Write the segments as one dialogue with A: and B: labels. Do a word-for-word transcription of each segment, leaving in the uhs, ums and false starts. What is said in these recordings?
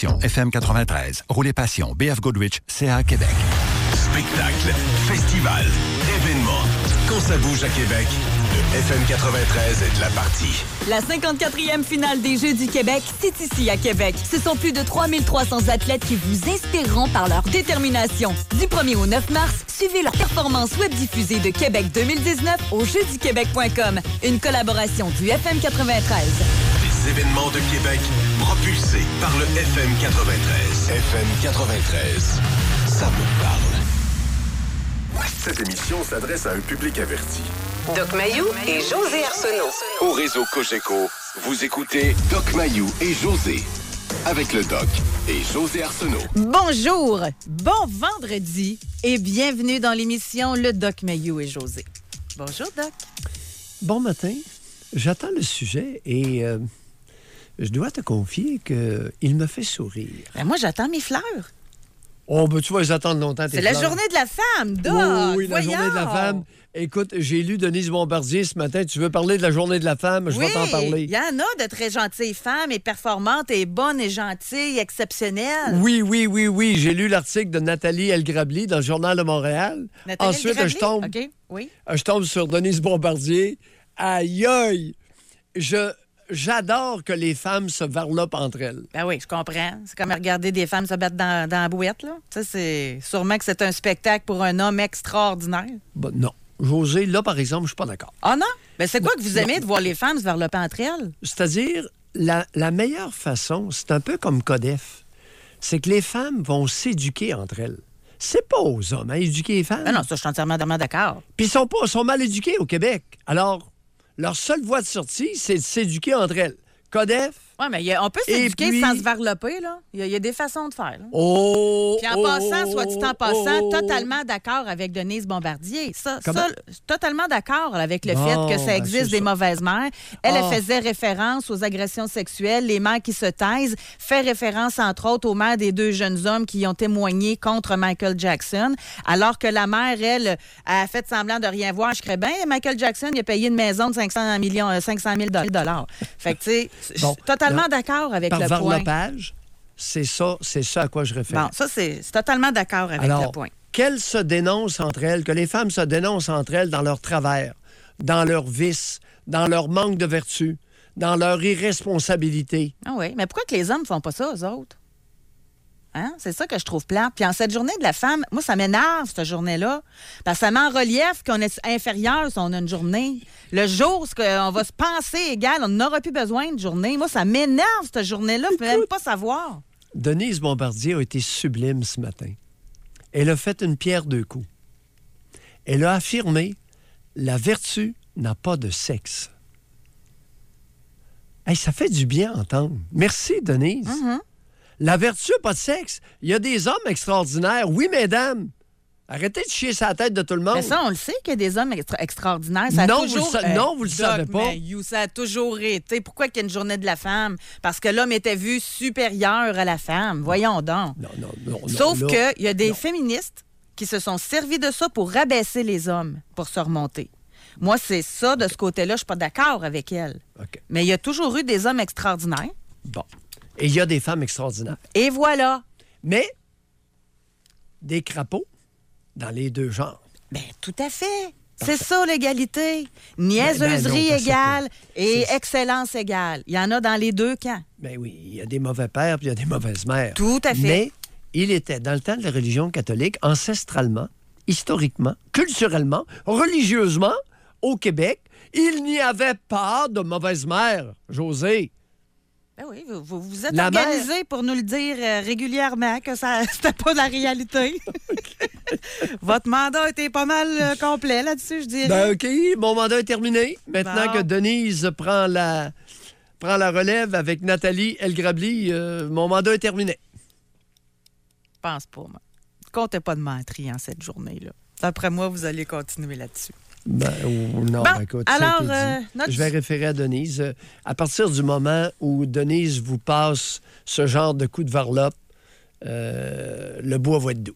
A: Station F M quatre-vingt-treize. Roulez Passion, B F Goodrich, C A Québec.
B: Spectacle, festival, événement. Quand ça bouge à Québec, le F M quatre-vingt-treize est de la partie.
C: La cinquante-quatrième finale des Jeux du Québec, c'est ici à Québec. Ce sont plus de trois mille trois cents athlètes qui vous inspireront par leur détermination. Du premier au neuf mars, suivez leur performance web diffusée de Québec deux mille dix-neuf au jeux du québec point com. Une collaboration du F M quatre-vingt-treize.
B: Les événements de Québec propulsés par le F M quatre-vingt-treize. F M quatre-vingt-treize, ça me parle. Cette émission s'adresse à un public averti.
D: Doc Mayou et José Arsenault.
B: Au réseau Cogeco, vous écoutez Doc Mayou et José. Avec le Doc et José Arsenault.
C: Bonjour, bon vendredi et bienvenue dans l'émission Le Doc Mayou et José. Bonjour, Doc.
E: Bon matin. J'attends le sujet et euh, je dois te confier qu'il me fait sourire.
C: Ben moi, j'attends mes fleurs.
E: Oh, ben tu vas les attendre longtemps.
C: C'est la journée de la femme, Doc.
E: Oui, oui, la
C: voyons.
E: journée de la femme. Écoute, j'ai lu Denise Bombardier ce matin. Tu veux parler de la journée de la femme? Je
C: oui,
E: vais t'en parler.
C: Il y en a de très gentilles femmes et performantes et bonnes et gentilles, exceptionnelles.
E: Oui, oui, oui, oui. J'ai lu l'article de Nathalie El-Grabli dans le Journal de Montréal.
C: Nathalie
E: Ensuite,
C: El-Grabli?
E: je tombe,
C: OK, oui.
E: je tombe sur Denise Bombardier. Aïe, aïe! Je... J'adore que les femmes se varlopent entre elles.
C: Ben oui, je comprends. C'est comme regarder des femmes se battre dans, dans la bouette, là. Ça, c'est sûrement que c'est un spectacle pour un homme extraordinaire.
E: Ben, non. José, là, par exemple, je suis pas d'accord.
C: Ah non? Ben c'est quoi
E: non,
C: que vous aimez
E: non.
C: de voir les femmes se varloper entre elles?
E: C'est-à-dire, la, la meilleure façon, c'est un peu comme Codef, c'est que les femmes vont s'éduquer entre elles. C'est pas aux hommes à éduquer les femmes.
C: Ben non, ça, je suis entièrement d'accord.
E: Puis ils sont, pas, sont mal éduqués au Québec. Alors, leur seule voie de sortie, c'est de s'éduquer entre elles. Codef.
C: Oui, mais y a, on peut s'éduquer puis... sans se varloper, là. Il y, y a des façons de faire. Là.
E: Oh!
C: Puis en
E: oh,
C: passant, soit dit en passant,
E: oh,
C: totalement d'accord avec Denise Bombardier. Ça,
E: Comment?
C: ça totalement d'accord avec le
E: bon,
C: fait que ça existe
E: ben,
C: des
E: ça.
C: mauvaises mères. Elle,
E: oh.
C: elle faisait référence aux agressions sexuelles, les mères qui se taisent, fait référence, entre autres, aux mères des deux jeunes hommes qui ont témoigné contre Michael Jackson, alors que la mère, elle, a fait semblant de rien voir. Je crée bien, Michael Jackson, il a payé une maison de cinq cents mille dollars. Fait que, tu sais, bon, totalement là, d'accord avec
E: par
C: le point.
E: varlopage, c'est ça, c'est ça à quoi je réfère.
C: Bon, ça, c'est, c'est totalement d'accord avec
E: Alors,
C: le point.
E: Qu'elles se dénoncent entre elles, que les femmes se dénoncent entre elles dans leur travers, dans leurs vices, dans leur manque de vertu, dans leur irresponsabilité.
C: Ah oui, mais pourquoi que les hommes font pas ça, eux autres? Hein? C'est ça que je trouve plate. Puis en cette journée de la femme, moi, ça m'énerve, cette journée-là. Parce que ça met en relief qu'on est inférieur si on a une journée. Le jour où on va se penser égal, on n'aura plus besoin de journée. Moi, ça m'énerve, cette journée-là. Je ne peux même pas savoir.
E: Denise Bombardier a été sublime ce matin. Elle a fait une pierre deux coups. Elle a affirmé « La vertu n'a pas de sexe ». Hey, ça fait du bien à entendre. Merci, Denise.
C: Mm-hmm.
E: La vertu n'a pas de sexe. Il y a des hommes extraordinaires. Oui, mesdames. Arrêtez de chier sa tête de tout le monde.
C: Mais ça, on le sait qu'il y a des hommes extra- extraordinaires. Ça a
E: non,
C: toujours,
E: vous le, sa-
C: euh,
E: non, vous le
C: Doc,
E: savez pas.
C: Mais you, ça a toujours été. Pourquoi qu'il y a une journée de la femme? Parce que l'homme était vu supérieur à la femme. Voyons donc.
E: Non, non, non.
C: Sauf
E: non,
C: qu'il y a des
E: non.
C: féministes qui se sont servis de ça pour rabaisser les hommes, pour se remonter. Moi, c'est ça, de ce côté-là, je suis pas d'accord avec elle.
E: Okay.
C: Mais il y a toujours eu des hommes extraordinaires.
E: Bon. Et il y a des femmes extraordinaires.
C: Et voilà.
E: Mais des crapauds dans les deux genres.
C: Bien, tout à fait. C'est ça, l'égalité. Niaiserie
E: ben, ben
C: égale et
E: c'est...
C: excellence égale. Il y en a dans les deux camps.
E: Ben oui, il y a des mauvais pères puis il y a des mauvaises mères.
C: Tout à fait.
E: Mais il était, dans le temps de la religion catholique, ancestralement, historiquement, culturellement, religieusement, au Québec, il n'y avait pas de mauvaise mère, José.
C: Ben oui, vous, vous, vous êtes
E: La
C: organisé
E: mère...
C: pour nous le dire euh, régulièrement que ça c'était pas la réalité. Votre mandat était pas mal euh, complet là-dessus, je dirais.
E: Ben OK, mon mandat est terminé. Maintenant
C: bon.
E: que Denise prend la, prend la relève avec Nathalie El-Grabli, euh, mon mandat est terminé.
C: Je pense pas, moi. Comptez pas de menterie en cette journée-là. D'après moi, vous allez continuer là-dessus.
E: Ben, ou, non,
C: bon,
E: écoute,
C: alors,
E: ça a été dit.
C: euh, notre...
E: Je vais référer à Denise. Euh, à partir du moment où Denise vous passe ce genre de coup de varlope, euh, le bois va être doux.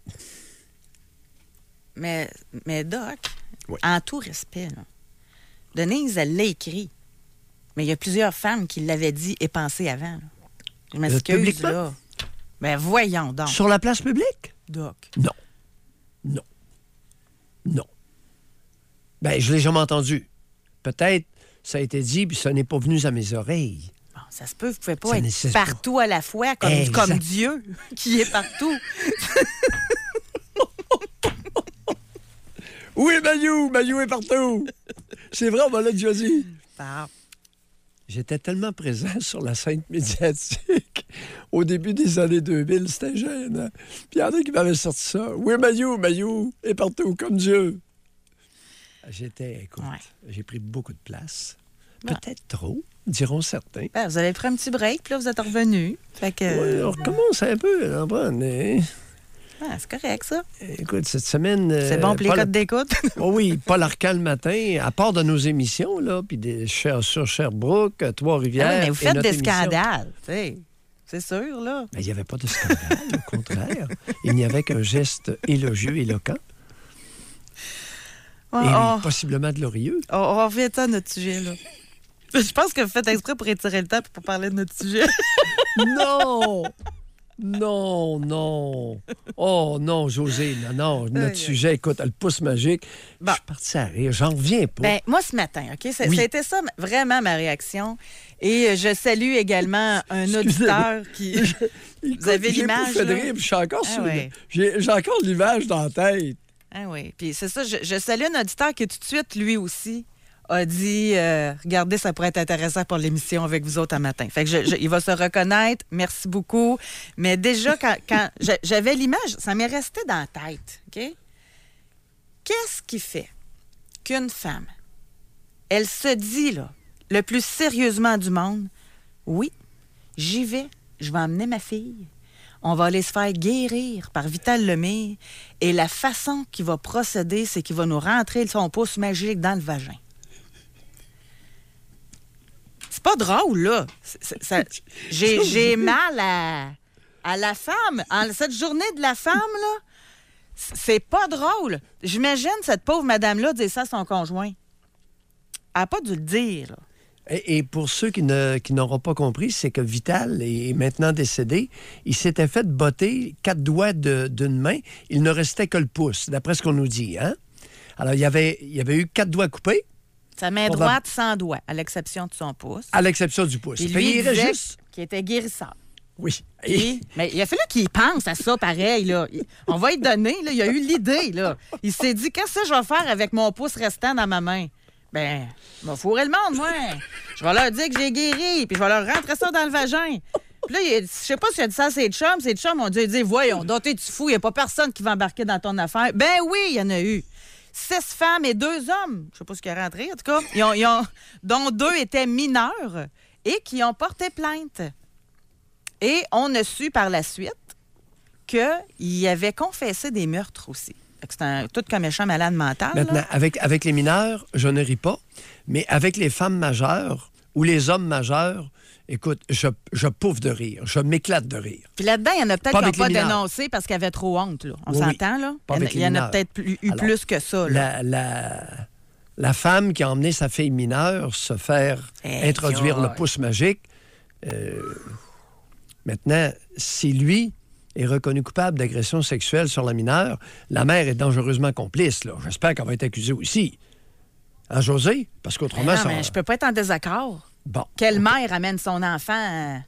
C: Mais, mais Doc,
E: oui.
C: En tout respect, là, Denise, elle l'a écrit. Mais il y a plusieurs femmes qui l'avaient dit et pensé avant. Là. Je m'excuse, là. Ben voyons donc.
E: Sur la place publique?
C: Doc.
E: Non. Non. Non. Ben, je l'ai jamais entendu. Peut-être ça a été dit, puis ça n'est pas venu à mes oreilles.
C: Bon, ça se peut, vous pouvez pas
E: Ça
C: être
E: nécessite
C: partout à la fois, comme,
E: Exact.
C: comme Dieu, qui est partout.
E: Où est Mayou? Mayou est partout. C'est vrai, on m'a l'a déjà dit.
C: Bon.
E: J'étais tellement présent sur la scène médiatique au début des années deux mille, c'était gênant. Puis il y en a qui m'avaient sorti ça. Où est Mayou? Mayou est partout, comme Dieu. J'étais, écoute,
C: Ouais.
E: j'ai pris beaucoup de place.
C: Ouais.
E: Peut-être trop, diront certains.
C: Ben, vous avez pris un petit break, puis là, vous êtes revenu. Fait que.
E: Ouais, on recommence un peu, là, bon, mais...
C: Ah, c'est correct, ça.
E: Écoute, cette semaine...
C: C'est
E: euh,
C: bon pour les
E: Paul-
C: codes d'écoute.
E: Oh oui, Paul Arcan le matin, à part de nos émissions, là, puis des, sur sur Sherbrooke,
C: Ah
E: Trois-Rivières...
C: oui, mais vous
E: et
C: faites
E: notre
C: des
E: émission.
C: scandales, tu sais. C'est sûr, là.
E: Mais il n'y avait pas de scandale, au contraire. Il n'y avait qu'un geste élogieux, éloquent,
C: On,
E: et
C: on,
E: possiblement glorieux.
C: on, on revient à notre sujet, là. Je pense que vous faites exprès pour étirer le temps pour parler de notre sujet.
E: Non! Non, non. Oh non, José, non, non. Notre
C: Aïe,
E: sujet, écoute, le pouce magique.
C: Bon.
E: Je suis parti à rire, j'en reviens pas.
C: Ben, moi, ce matin, OK? Ça,
E: Oui.
C: C'était ça, vraiment, ma réaction. Et euh, je salue également un auditeur qui...
E: Écoute,
C: vous avez
E: j'ai
C: l'image,
E: pas fait de
C: là?
E: rire, puis je suis encore
C: Ah
E: sur le-
C: ouais.
E: J'ai, j'ai encore l'image dans la tête.
C: Ah oui. Puis c'est ça, je, je salue un auditeur qui tout de suite, lui aussi, a dit euh, regardez, ça pourrait être intéressant pour l'émission avec vous autres un matin. Fait que je, je- il va se reconnaître. Merci beaucoup. Mais déjà, quand, quand je- j'avais l'image, ça m'est resté dans la tête. OK? Qu'est-ce qui fait qu'une femme, elle se dit, là, le plus sérieusement du monde, oui, j'y vais, je vais emmener ma fille. On va aller se faire guérir par Vital Lemire. Et la façon qu'il va procéder, c'est qu'il va nous rentrer son pouce magique dans le vagin. C'est pas drôle, là. C'est- c'est- ça- j'ai, j'ai mal à, à la femme. En cette journée de la femme, là, c'est pas drôle. J'imagine cette pauvre madame-là dire ça à son conjoint. Elle n'a pas dû le dire, là.
E: Et, et pour ceux qui, ne, qui n'auront pas compris, c'est que Vital est maintenant décédé. Il s'était fait botter quatre doigts de- d'une main. Il ne restait que le pouce, d'après ce qu'on nous dit. Hein? Alors, il y avait, il y avait eu quatre doigts coupés,
C: Sa main
E: On va-
C: droite sans doigt, à l'exception de son pouce.
E: à l'exception du pouce.
C: Puis
E: Fait
C: lui,
E: il
C: il
E: irait
C: disait
E: juste...
C: qu'il était guérisseur.
E: Oui.
C: Puis, mais il a fallu qu'il pense à ça pareil. Là. Il- On va y donner. Là. Il a eu l'idée. Là. Il s'est dit, qu'est-ce que je vais faire avec mon pouce restant dans ma main? Ben, je vais fourrer le monde, moi. Je vais leur dire que j'ai guéri, puis je vais leur rentrer ça dans le vagin. Puis là, il a- je sais pas s'il a dit ça à ses chums. Ses chums ont dû dire, voyons, donc t'es-tu fou? Il n'y a pas personne qui va embarquer dans ton affaire. Ben oui, il y en a eu. Six femmes et deux hommes, je sais pas ce qui est rentré, en tout cas, ils ont- ils ont- dont deux étaient mineurs et qui ont porté plainte. Et on a su par la suite qu'il avait confessé des meurtres aussi. Fait que c'est un tout comme méchant malade mental. là.
E: Maintenant, avec, avec les mineurs, je ne ris pas, mais avec les femmes majeures ou les hommes majeurs, écoute, je, je pouffe de rire. Je m'éclate de rire.
C: Puis là-dedans, il y en a peut-être
E: Pas
C: qui n'ont
E: avec
C: pas
E: les mineurs.
C: dénoncé parce qu'ils avaient trop honte. Là. On
E: Oui, oui.
C: s'entend, là?
E: Pas
C: Il y en a-
E: avec les
C: il y en a
E: mineurs.
C: peut-être plus- eu
E: Alors,
C: plus que ça. Là.
E: La, la, la femme qui a emmené sa fille mineure se faire
C: Hey,
E: introduire
C: aïe.
E: le pouce magique, euh, maintenant, si lui est reconnu coupable d'agression sexuelle sur la mineure, la mère est dangereusement complice. Là. J'espère qu'elle va être accusée aussi. Hein, José? Parce qu'autrement,
C: Non,
E: ça...
C: mais je peux pas être en désaccord.
E: Bon.
C: Quelle mère amène son enfant à...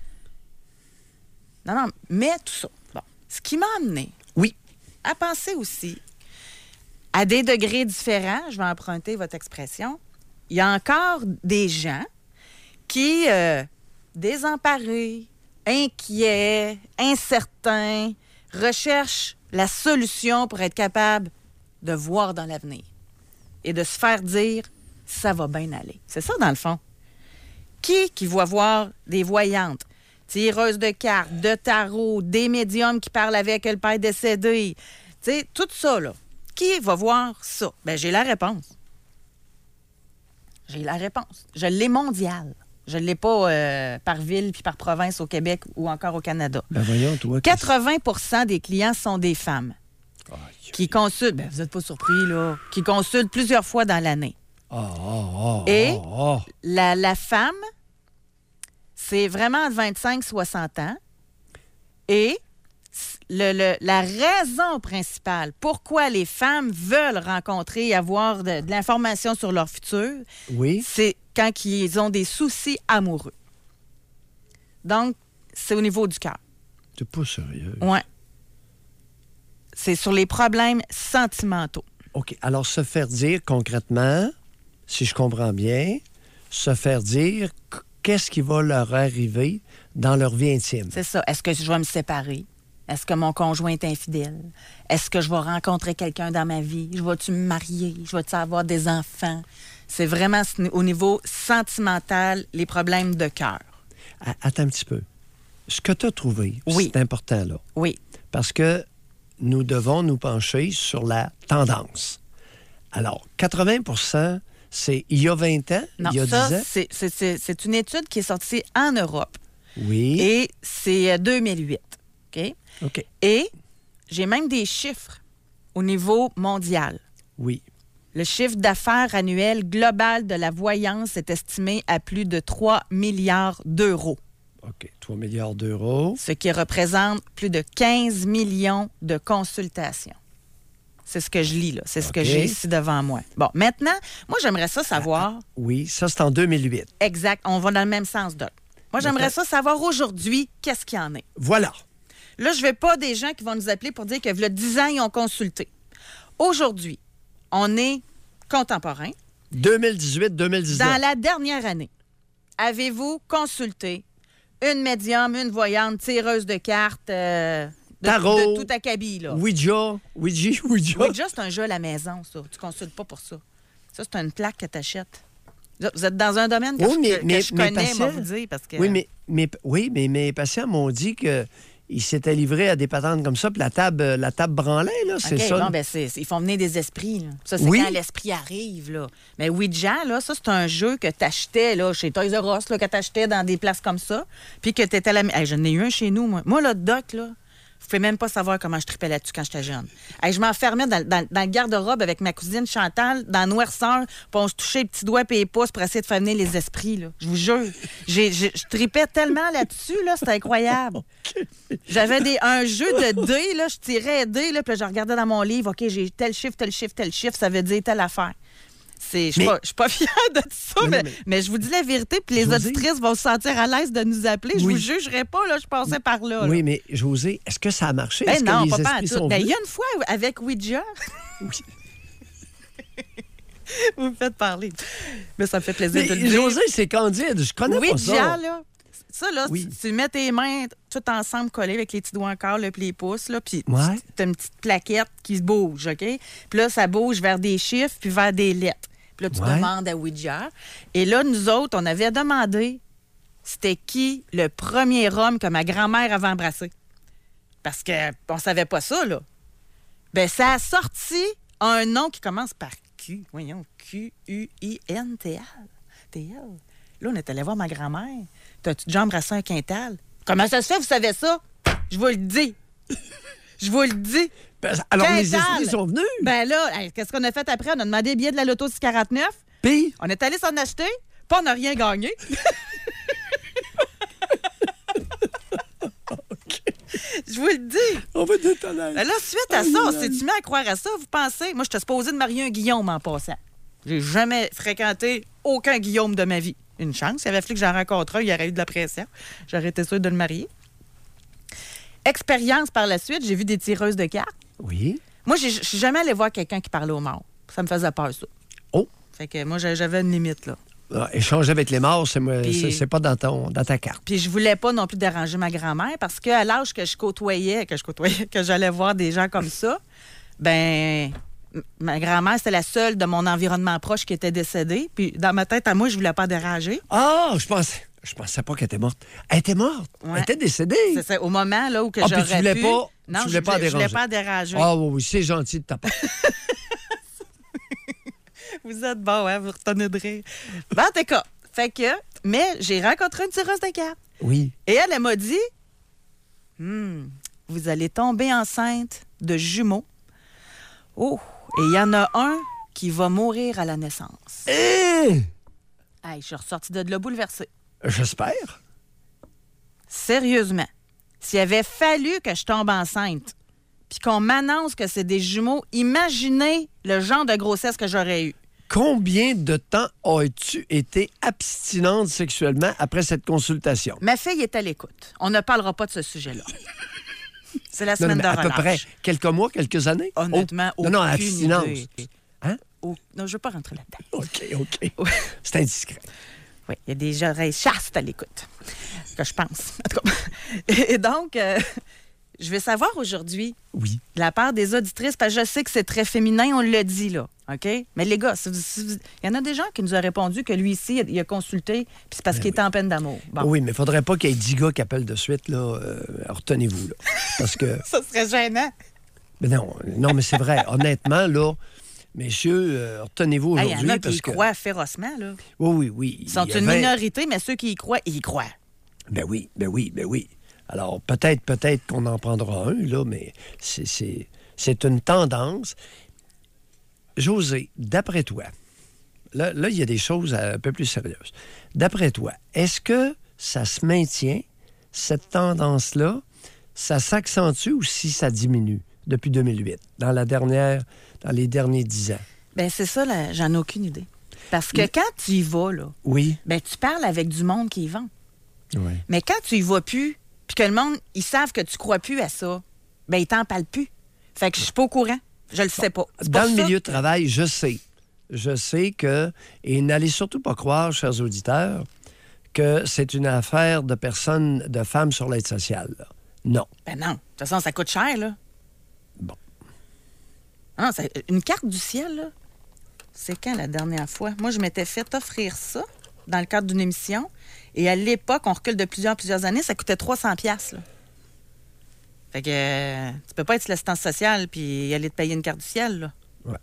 C: Non, non, mais tout ça. Bon. Ce qui m'a amené
E: Oui.
C: à penser aussi, à des degrés différents, je vais emprunter votre expression, il y a encore des gens qui, euh, désemparés, inquiets, incertains, recherchent la solution pour être capable de voir dans l'avenir et de se faire dire « ça va bien aller ». C'est ça, dans le fond. Qui qui va voir des voyantes, tireuses de cartes, de tarot, des médiums qui parlent avec le père décédé, tu sais, tout ça, là. Qui va voir ça? Bien, j'ai la réponse. J'ai la réponse. Je l'ai mondiale. Je ne l'ai pas euh, par ville puis par province au Québec ou encore au Canada.
E: Ben voyons, toi...
C: quatre-vingts pour cent des clients sont des femmes qui consultent, ben, vous n'êtes pas surpris, là, qui consultent plusieurs fois dans l'année.
E: Oh, oh, oh,
C: Et
E: oh, oh.
C: la, la femme, c'est vraiment entre vingt-cinq et soixante ans. Et le, le, la raison principale pourquoi les femmes veulent rencontrer et avoir de, de l'information sur leur futur,
E: Oui.
C: c'est quand ils ont des soucis amoureux. Donc, c'est au niveau du cœur.
E: T'es pas sérieux.
C: Oui. C'est sur les problèmes sentimentaux.
E: OK. Alors, se faire dire concrètement, si je comprends bien, se faire dire qu'est-ce qui va leur arriver dans leur vie intime.
C: C'est ça. Est-ce que je vais me séparer? Est-ce que mon conjoint est infidèle? Est-ce que je vais rencontrer quelqu'un dans ma vie? Je vais-tu me marier? Je vais-tu avoir des enfants? C'est vraiment au niveau sentimental, les problèmes de cœur.
E: Attends un petit peu. Ce que tu as trouvé,
C: oui.
E: c'est important, là.
C: Oui.
E: Parce que nous devons nous pencher sur la tendance. Alors, quatre-vingts pour cent, c'est il y a vingt ans,
C: non,
E: il y a
C: ça,
E: dix ans?
C: C'est, c'est, c'est, c'est une étude qui est sortie en Europe.
E: Oui.
C: Et c'est deux mille huit. OK?
E: OK.
C: Et j'ai même des chiffres au niveau mondial.
E: Oui.
C: Le chiffre d'affaires annuel global de la voyance est estimé à plus de trois milliards d'euros.
E: OK. trois milliards d'euros.
C: Ce qui représente plus de quinze millions de consultations. C'est ce que je lis, là. C'est ce
E: OK.
C: que j'ai ici devant moi. Bon, maintenant, moi, j'aimerais ça savoir...
E: Oui, ça, c'est en deux mille huit.
C: Exact. On va dans le même sens, Doc. Moi, j'aimerais ça savoir aujourd'hui qu'est-ce qu'il y en est.
E: Voilà.
C: Là, je ne veux pas des gens qui vont nous appeler pour dire que le dix ans, ils ont consulté. Aujourd'hui, on est contemporain.
E: deux mille dix-huit deux mille dix-neuf.
C: Dans la dernière année, avez-vous consulté une médium, une voyante, tireuse de cartes, euh, de,
E: Tarot.
C: de tout acabit, là?
E: Ouija. Ouija. Ouija.
C: Ouija, c'est un jeu à la maison, ça. Tu ne consultes pas pour ça. Ça, c'est une plaque que tu achètes. Vous êtes dans un domaine que,
E: Oui,
C: je,
E: mais-
C: que
E: mais-
C: je
E: mes
C: connais,
E: patients-
C: moi, vous dire, parce que...
E: Oui, mais, mais, oui, mais mes patients m'ont dit que ils s'étaient livrés à des patentes comme ça, puis la table, la table branlait, là, c'est
C: OK,
E: ça.
C: bon, ben c'est, c'est- ils font venir des esprits. Là. Ça, c'est
E: Oui.
C: quand l'esprit arrive. Là. Mais Ouija, là, ça, c'est un jeu que tu achetais là, chez Toys R Us, là, que tu achetais dans des places comme ça, puis que tu étais là. Hey, j'en ai eu un chez nous, moi. Moi, le Doc, là, vous pouvez même pas savoir comment je tripais là-dessus quand j'étais jeune. Hey, je m'enfermais dans, dans, dans le garde-robe avec ma cousine Chantal, dans la noirceur, puis on se touchait les petits doigts et les pouces pour essayer de faire venir les esprits. Là. Je vous jure. J'ai, j'ai, je tripais tellement là-dessus, là, c'était incroyable. J'avais des, un jeu de dés, là, je tirais dés, là, puis là, je regardais dans mon livre, OK, j'ai tel chiffre, tel chiffre, tel chiffre, ça veut dire telle affaire. C'est, je
E: Mais-
C: ne suis pas fière de ça,
E: Mais non,
C: mais,
E: mais-
C: mais je vous dis la vérité, puis les
E: Josée-
C: auditrices vont se sentir à l'aise de nous appeler. Je
E: Oui.
C: vous jugerai pas, là, je passais par là. là.
E: Oui, mais José, est-ce que ça a marché?
C: Ben
E: Est-ce
C: non,
E: que les
C: pas, pas en
E: esprits
C: tout.
E: sont
C: Ben, il
E: venus?
C: y a une fois avec Ouija. Vous me faites parler. Mais ça me fait plaisir
E: Mais
C: de le dire.
E: José, c'est candide. Je connais pas ça.
C: Ouija, là, ça, là,
E: Oui.
C: tu, tu mets tes mains tout ensemble collées avec les petits doigts encore, là, puis les pouces, là, puis
E: Ouais.
C: tu as une petite plaquette qui se bouge, OK? Puis là, ça bouge vers des chiffres puis vers des lettres. Puis là, tu
E: Ouais.
C: demandes à Ouija. Et là, nous autres, on avait demandé c'était qui le premier homme que ma grand-mère avait embrassé. Parce qu'on savait pas ça, là. Ben, ça a sorti un nom qui commence par Q. Voyons, Q U I N T L. T L. Là, on est allé voir ma grand-mère. T'as-tu déjà embrassé un quintal? Comment ça se fait, vous savez ça? Je vous le dis. Je vous le dis.
E: Ben, alors, les
C: Quintal.
E: esprits sont venus.
C: Ben là, hey, qu'est-ce qu'on a fait après? On a demandé les billets de la Loto six quarante-neuf.
E: Puis,
C: On est allé s'en acheter, puis on n'a rien gagné. Je vous le dis.
E: on va détonner.
C: Ben là, suite à ça, si tu mets à croire à ça, vous pensez... Moi, je suis supposée de marier un Guillaume en passant. J'ai jamais fréquenté aucun Guillaume de ma vie. Une chance. Il avait fallu que j'en rencontre un, il y aurait eu de la pression. J'aurais été sûre de le marier. Expérience par la suite, j'ai vu des tireuses de cartes.
E: Oui.
C: Moi, je suis jamais allée voir quelqu'un qui parlait aux morts. Ça me faisait peur, ça.
E: Oh.
C: Fait que moi, j'a- j'avais une limite, là.
E: Ah, échanger avec les morts, c'est, moi-
C: Puis-
E: c'est, c'est pas dans, ton, dans ta carte.
C: Puis je voulais pas non plus déranger ma grand-mère parce qu'à l'âge que je côtoyais, que je côtoyais, que j'allais voir des gens comme ça, ben m- ma grand-mère, c'était la seule de mon environnement proche qui était décédée. Puis dans ma tête, à moi, je voulais pas déranger.
E: Ah, je pensais, je pensais pas qu'elle était morte. Elle était morte.
C: Ouais.
E: Elle était décédée.
C: C'est ça, au moment là où que
E: Ah, puis
C: j'aurais
E: tu voulais
C: pu...
E: pas-
C: non,
E: tu voulais
C: je
E: pas
C: je voulais
E: déranger.
C: pas déranger.
E: Ah oui, oui, c'est gentil de ta part.
C: Vous êtes bon, hein? Vous retenez de rire. Ben, en tout cas, fait que... Mais j'ai rencontré une tireuse de cartes.
E: Oui.
C: Et elle, elle m'a dit, Hmm, vous allez tomber enceinte de jumeaux. Oh, et il y en a un qui va mourir à la naissance.
E: Eh!
C: Hey, je suis ressortie de là bouleversée.
E: J'espère.
C: Sérieusement. s'il avait fallu que je tombe enceinte, puis qu'on m'annonce que c'est des jumeaux, imaginez le genre de grossesse que j'aurais eu.
E: Combien de temps as-tu été abstinente sexuellement après cette consultation?
C: Ma fille est à l'écoute. On ne parlera pas de ce sujet-là. C'est la
E: Non,
C: semaine
E: non,
C: de
E: à peu
C: relâche.
E: près quelques mois, quelques années?
C: Honnêtement,
E: oh. Non, non,
C: aucune
E: abstinence.
C: idée.
E: Hein?
C: Oh, non, je ne veux pas rentrer là-dedans.
E: OK, OK.
C: Oui.
E: C'est indiscret.
C: Oui, il y a des oreilles chastes à l'écoute, que je pense. En tout cas. Et donc, euh, je vais savoir aujourd'hui,
E: Oui.
C: de la part des auditrices, parce que je sais que c'est très féminin, on le dit, là. OK? Mais les gars, si vous- si vous- il y en a des gens qui nous ont répondu que lui ici, il a consulté, puis c'est parce
E: Ben
C: qu'il
E: oui.
C: était en peine d'amour. Bon.
E: Oui, mais il ne faudrait pas qu'il y ait dix gars qui appellent de suite, là. Euh, retenez-vous, là. Parce que...
C: Ça serait gênant.
E: Mais non, non, mais c'est vrai. Honnêtement, là, messieurs, euh, retenez-vous
C: Hey,
E: aujourd'hui.
C: il y en a qui
E: parce
C: y
E: que...
C: croient férocement, là.
E: Oui, oui, oui.
C: Ils sont
E: Il y
C: une
E: avait-
C: minorité, mais ceux qui y croient, ils y croient.
E: Ben oui, ben oui, ben oui. Alors, peut-être, peut-être qu'on en prendra un, là, mais c'est, c'est, c'est une tendance. José, d'après toi, là, là, il y a des choses un peu plus sérieuses. D'après toi, est-ce que ça se maintient, cette tendance-là, ça s'accentue ou si ça diminue depuis deux mille huit, dans la dernière, dans les derniers dix ans?
C: Ben c'est ça, là, j'en ai aucune idée. Parce que
E: Mais-
C: quand tu y vas, là,
E: Oui.
C: ben tu parles avec du monde qui y vend.
E: Oui.
C: Mais quand tu y vas plus, puis que le monde, ils savent que tu crois plus à ça, ben ils t'en parlent plus. Fait que je suis pas au courant. Je le sais pas. C'est
E: Dans
C: pour
E: le
C: ça
E: milieu de
C: que-
E: travail, je sais. Je sais que, et n'allez surtout pas croire, chers auditeurs, que c'est une affaire de personnes, de femmes sur l'aide sociale. là. Non.
C: Ben non. De toute façon, ça coûte cher, là.
E: Bon.
C: Ah, ça- une carte du ciel, là. C'est quand la dernière fois? Moi, je m'étais fait offrir ça dans le cadre d'une émission. Et à l'époque, on recule de plusieurs, plusieurs années, ça coûtait trois cents piastres, là. Fait que euh, tu peux pas être sur l'assistance sociale puis aller te payer une carte du ciel, là.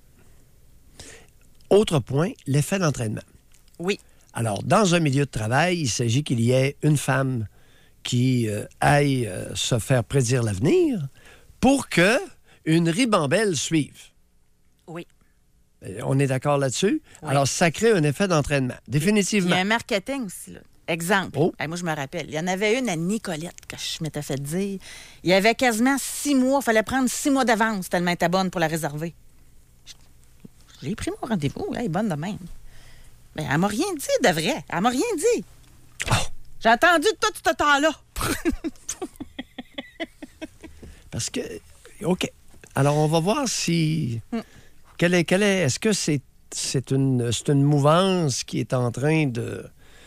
E: Autre point, l'effet d'entraînement.
C: Oui.
E: Alors, dans un milieu de travail, il s'agit qu'il y ait une femme qui euh, aille euh, se faire prédire l'avenir pour que une ribambelle suive.
C: Oui.
E: Euh, On est d'accord là-dessus?
C: Oui.
E: Alors, ça crée un effet d'entraînement.
C: Il y
E: Définitivement.
C: a un marketing aussi, là. Exemple.
E: Oh.
C: Hey, moi, je me rappelle. Il y en avait une à Nicolette que je m'étais fait dire. Il y avait quasiment six mois. Il fallait prendre six mois d'avance tellement elle était bonne pour la réserver. J'ai pris mon rendez-vous. Elle est bonne de même. Mais elle m'a rien dit de vrai. Elle m'a rien dit.
E: Oh.
C: J'ai attendu tout ce temps-là.
E: Parce que, OK. Alors, on va voir si...
C: Hmm.
E: Quelle est, quelle est, est-ce que c'est, c'est, une, c'est une mouvance qui est en train de,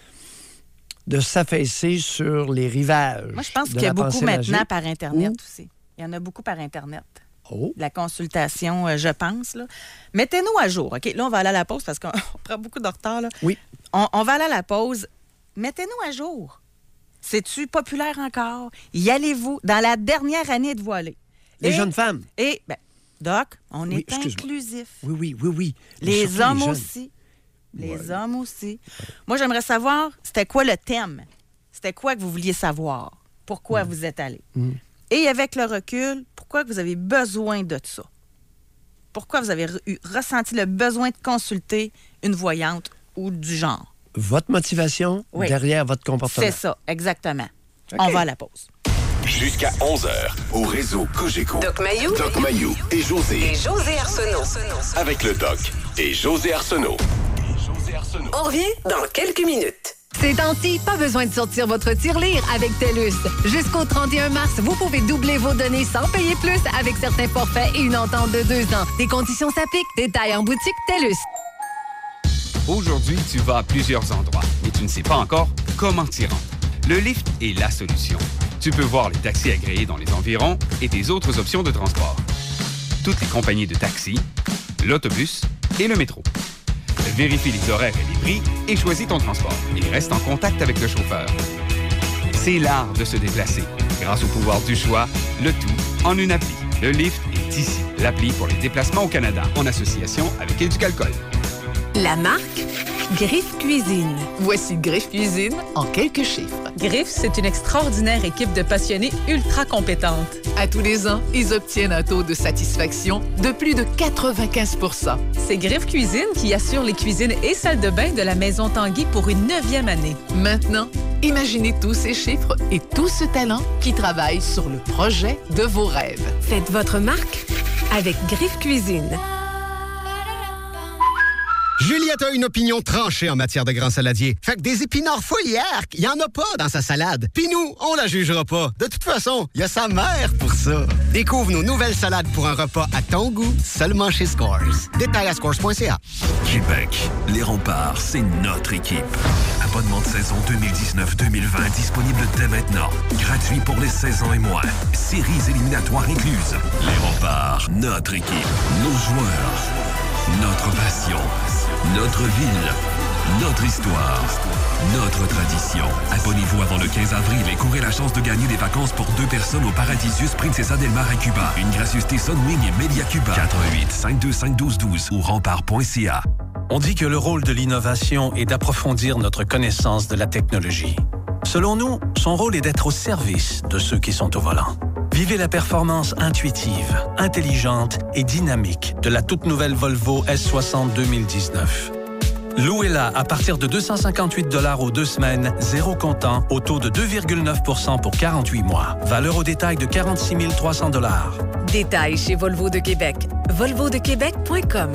E: de s'affaisser sur les rivages?
C: Moi, je pense
E: de
C: qu'il y a
E: la
C: beaucoup
E: pensée
C: maintenant
E: magique?
C: par Internet
E: Ou-
C: aussi. Il y en a beaucoup par Internet.
E: Oh,
C: De la consultation, euh, je pense. Là. Mettez-nous à jour. OK, là, on va aller à la pause parce qu'on on prend beaucoup de retard. Là.
E: oui.
C: On, on va aller à la pause. Mettez-nous à jour. C'est-tu populaire encore? Y allez-vous dans la dernière année de voilée?
E: Les
C: Et-
E: jeunes femmes.
C: Et, ben, Doc, on
E: Oui,
C: est
E: excuse-moi.
C: inclusif.
E: Oui, oui, oui, oui. Mais
C: Les
E: surtout
C: hommes
E: jeunes.
C: aussi. Les
E: Ouais.
C: hommes aussi. Moi, j'aimerais savoir, c'était quoi le thème? C'était quoi que vous vouliez savoir? Pourquoi vous êtes allé?
E: Mm.
C: Et avec le recul, pourquoi que vous avez besoin de ça? Pourquoi vous avez re- eu- ressenti le besoin de consulter une voyante ou du genre?
E: Votre motivation
C: Oui.
E: derrière votre comportement.
C: C'est ça, exactement.
E: OK.
C: On va à la pause.
B: Jusqu'à onze heures, au réseau Cogeco.
D: Doc Mayou
B: Doc Mayou et José.
D: et José Arsenault.
B: Avec le Doc et José Arsenault.
D: On revient dans quelques minutes.
F: Ces temps-ci, pas besoin de sortir votre tirelire avec TELUS. Jusqu'au trente et un mars, vous pouvez doubler vos données sans payer plus avec certains forfaits et une entente de deux ans. Des conditions s'appliquent. Détails en boutique TELUS.
G: Aujourd'hui, tu vas à plusieurs endroits, mais tu ne sais pas encore comment t'y rendre. Le Lyft est la solution. Tu peux voir les taxis agréés dans les environs et tes autres options de transport. Toutes les compagnies de taxis, l'autobus et le métro. Vérifie les horaires et les prix et choisis ton transport. Et reste en contact avec le chauffeur. C'est l'art de se déplacer. Grâce au pouvoir du choix, le tout en une appli. Le Lyft est ici. L'appli pour les déplacements au Canada, en association avec Éducalcool.
F: La marque Griffe Cuisine.
H: Voici Griffe Cuisine en quelques chiffres.
I: Griffe, c'est une extraordinaire équipe de passionnés ultra compétente.
H: À tous les ans, ils obtiennent un taux de satisfaction de plus de quatre-vingt-quinze pour cent.
I: C'est Griffe Cuisine qui assure les cuisines et salles de bain de la Maison Tanguy pour une neuvième année.
H: Maintenant, Imaginez tous ces chiffres et tout ce talent qui travaille sur le projet de vos rêves.
F: Faites votre marque avec Griffe Cuisine.
J: Juliette a une opinion tranchée en matière de grands saladiers. Fait que des épinards foliaires, il y en a pas dans sa salade. Puis nous, on la jugera pas. De toute façon, il y a sa mère pour ça. Découvre nos nouvelles salades pour un repas à ton goût, seulement chez Scores. Détails à scores point c a.
B: Québec, les remparts, c'est notre équipe. Abonnement de saison deux mille dix-neuf deux mille vingt disponible dès maintenant. Gratuit pour les seize ans et moins. Séries éliminatoires incluses. Les remparts, notre équipe, nos joueurs, notre passion. Notre ville, notre histoire, notre tradition. Abonnez-vous avant le quinze avril et courez la chance de gagner des vacances pour deux personnes au Paradisius Princesa del Mar à Cuba. Une gracieuseté Sunwing et Media Cuba. quatre un huit, cinq deux cinq, un deux un deux ou rempart point c a.
K: On dit que le rôle de l'innovation est d'approfondir notre connaissance de la technologie. Selon nous, son rôle est d'être au service de ceux qui sont au volant. Vivez la performance intuitive, intelligente et dynamique de la toute nouvelle Volvo S soixante deux mille dix-neuf. Louez-la à partir de deux cent cinquante-huit dollars aux deux semaines, zéro comptant, au taux de deux virgule neuf pour cent pour quarante-huit mois. Valeur au détail de quarante-six mille trois cents dollars.
F: Détails chez Volvo de Québec. volvo de québec point com.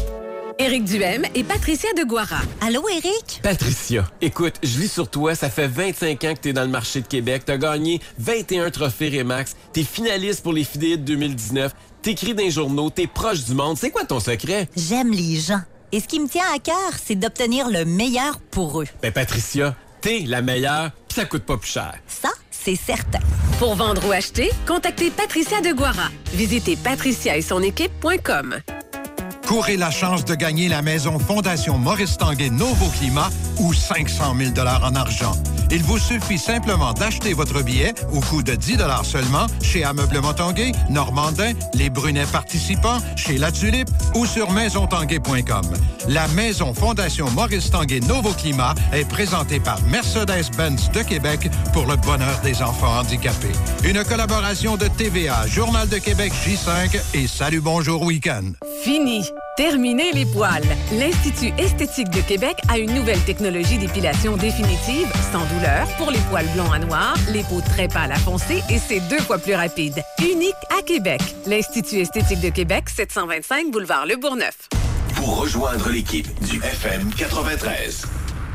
F: Éric Duhem et Patricia de Guara. Allô, Éric?
L: Patricia, écoute, je lis sur toi, ça fait vingt-cinq ans que t'es dans le marché de Québec, t'as gagné vingt et un trophées Remax, t'es finaliste pour les Fidéides deux mille dix-neuf, t'écris dans les journaux, t'es proche du monde. C'est quoi ton secret?
M: J'aime les gens. Et ce qui me tient à cœur, c'est d'obtenir le meilleur pour eux.
L: Ben Patricia, t'es la meilleure, pis ça coûte pas plus cher.
M: Ça, c'est certain.
F: Pour vendre ou acheter, contactez Patricia de Guara. Visitez patricia et son équipe point com.
N: Courez la chance de gagner la maison Fondation Maurice Tanguay Novo Climat ou cinq cent mille dollars en argent. Il vous suffit simplement d'acheter votre billet au coût de dix dollars seulement chez Ameublement Tanguay, Normandin, Les Brunets participants, chez La Tulipe ou sur maison tanguay point com. La maison Fondation Maurice Tanguay Novo Climat est présentée par Mercedes-Benz de Québec pour le bonheur des enfants handicapés. Une collaboration de T V A, Journal de Québec J cinq et Salut Bonjour Week-end.
F: Fini! Terminez les poils! L'Institut esthétique de Québec a une nouvelle technologie d'épilation définitive, sans douleur, pour les poils blonds à noirs, les peaux très pâles à foncées et c'est deux fois plus rapide. Unique à Québec. L'Institut esthétique de Québec, sept cent vingt-cinq boulevard Le Bourgneuf.
B: Pour rejoindre l'équipe du F M quatre-vingt-treize,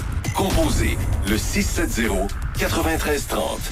B: composez le six sept zéro, neuf trois trois zéro.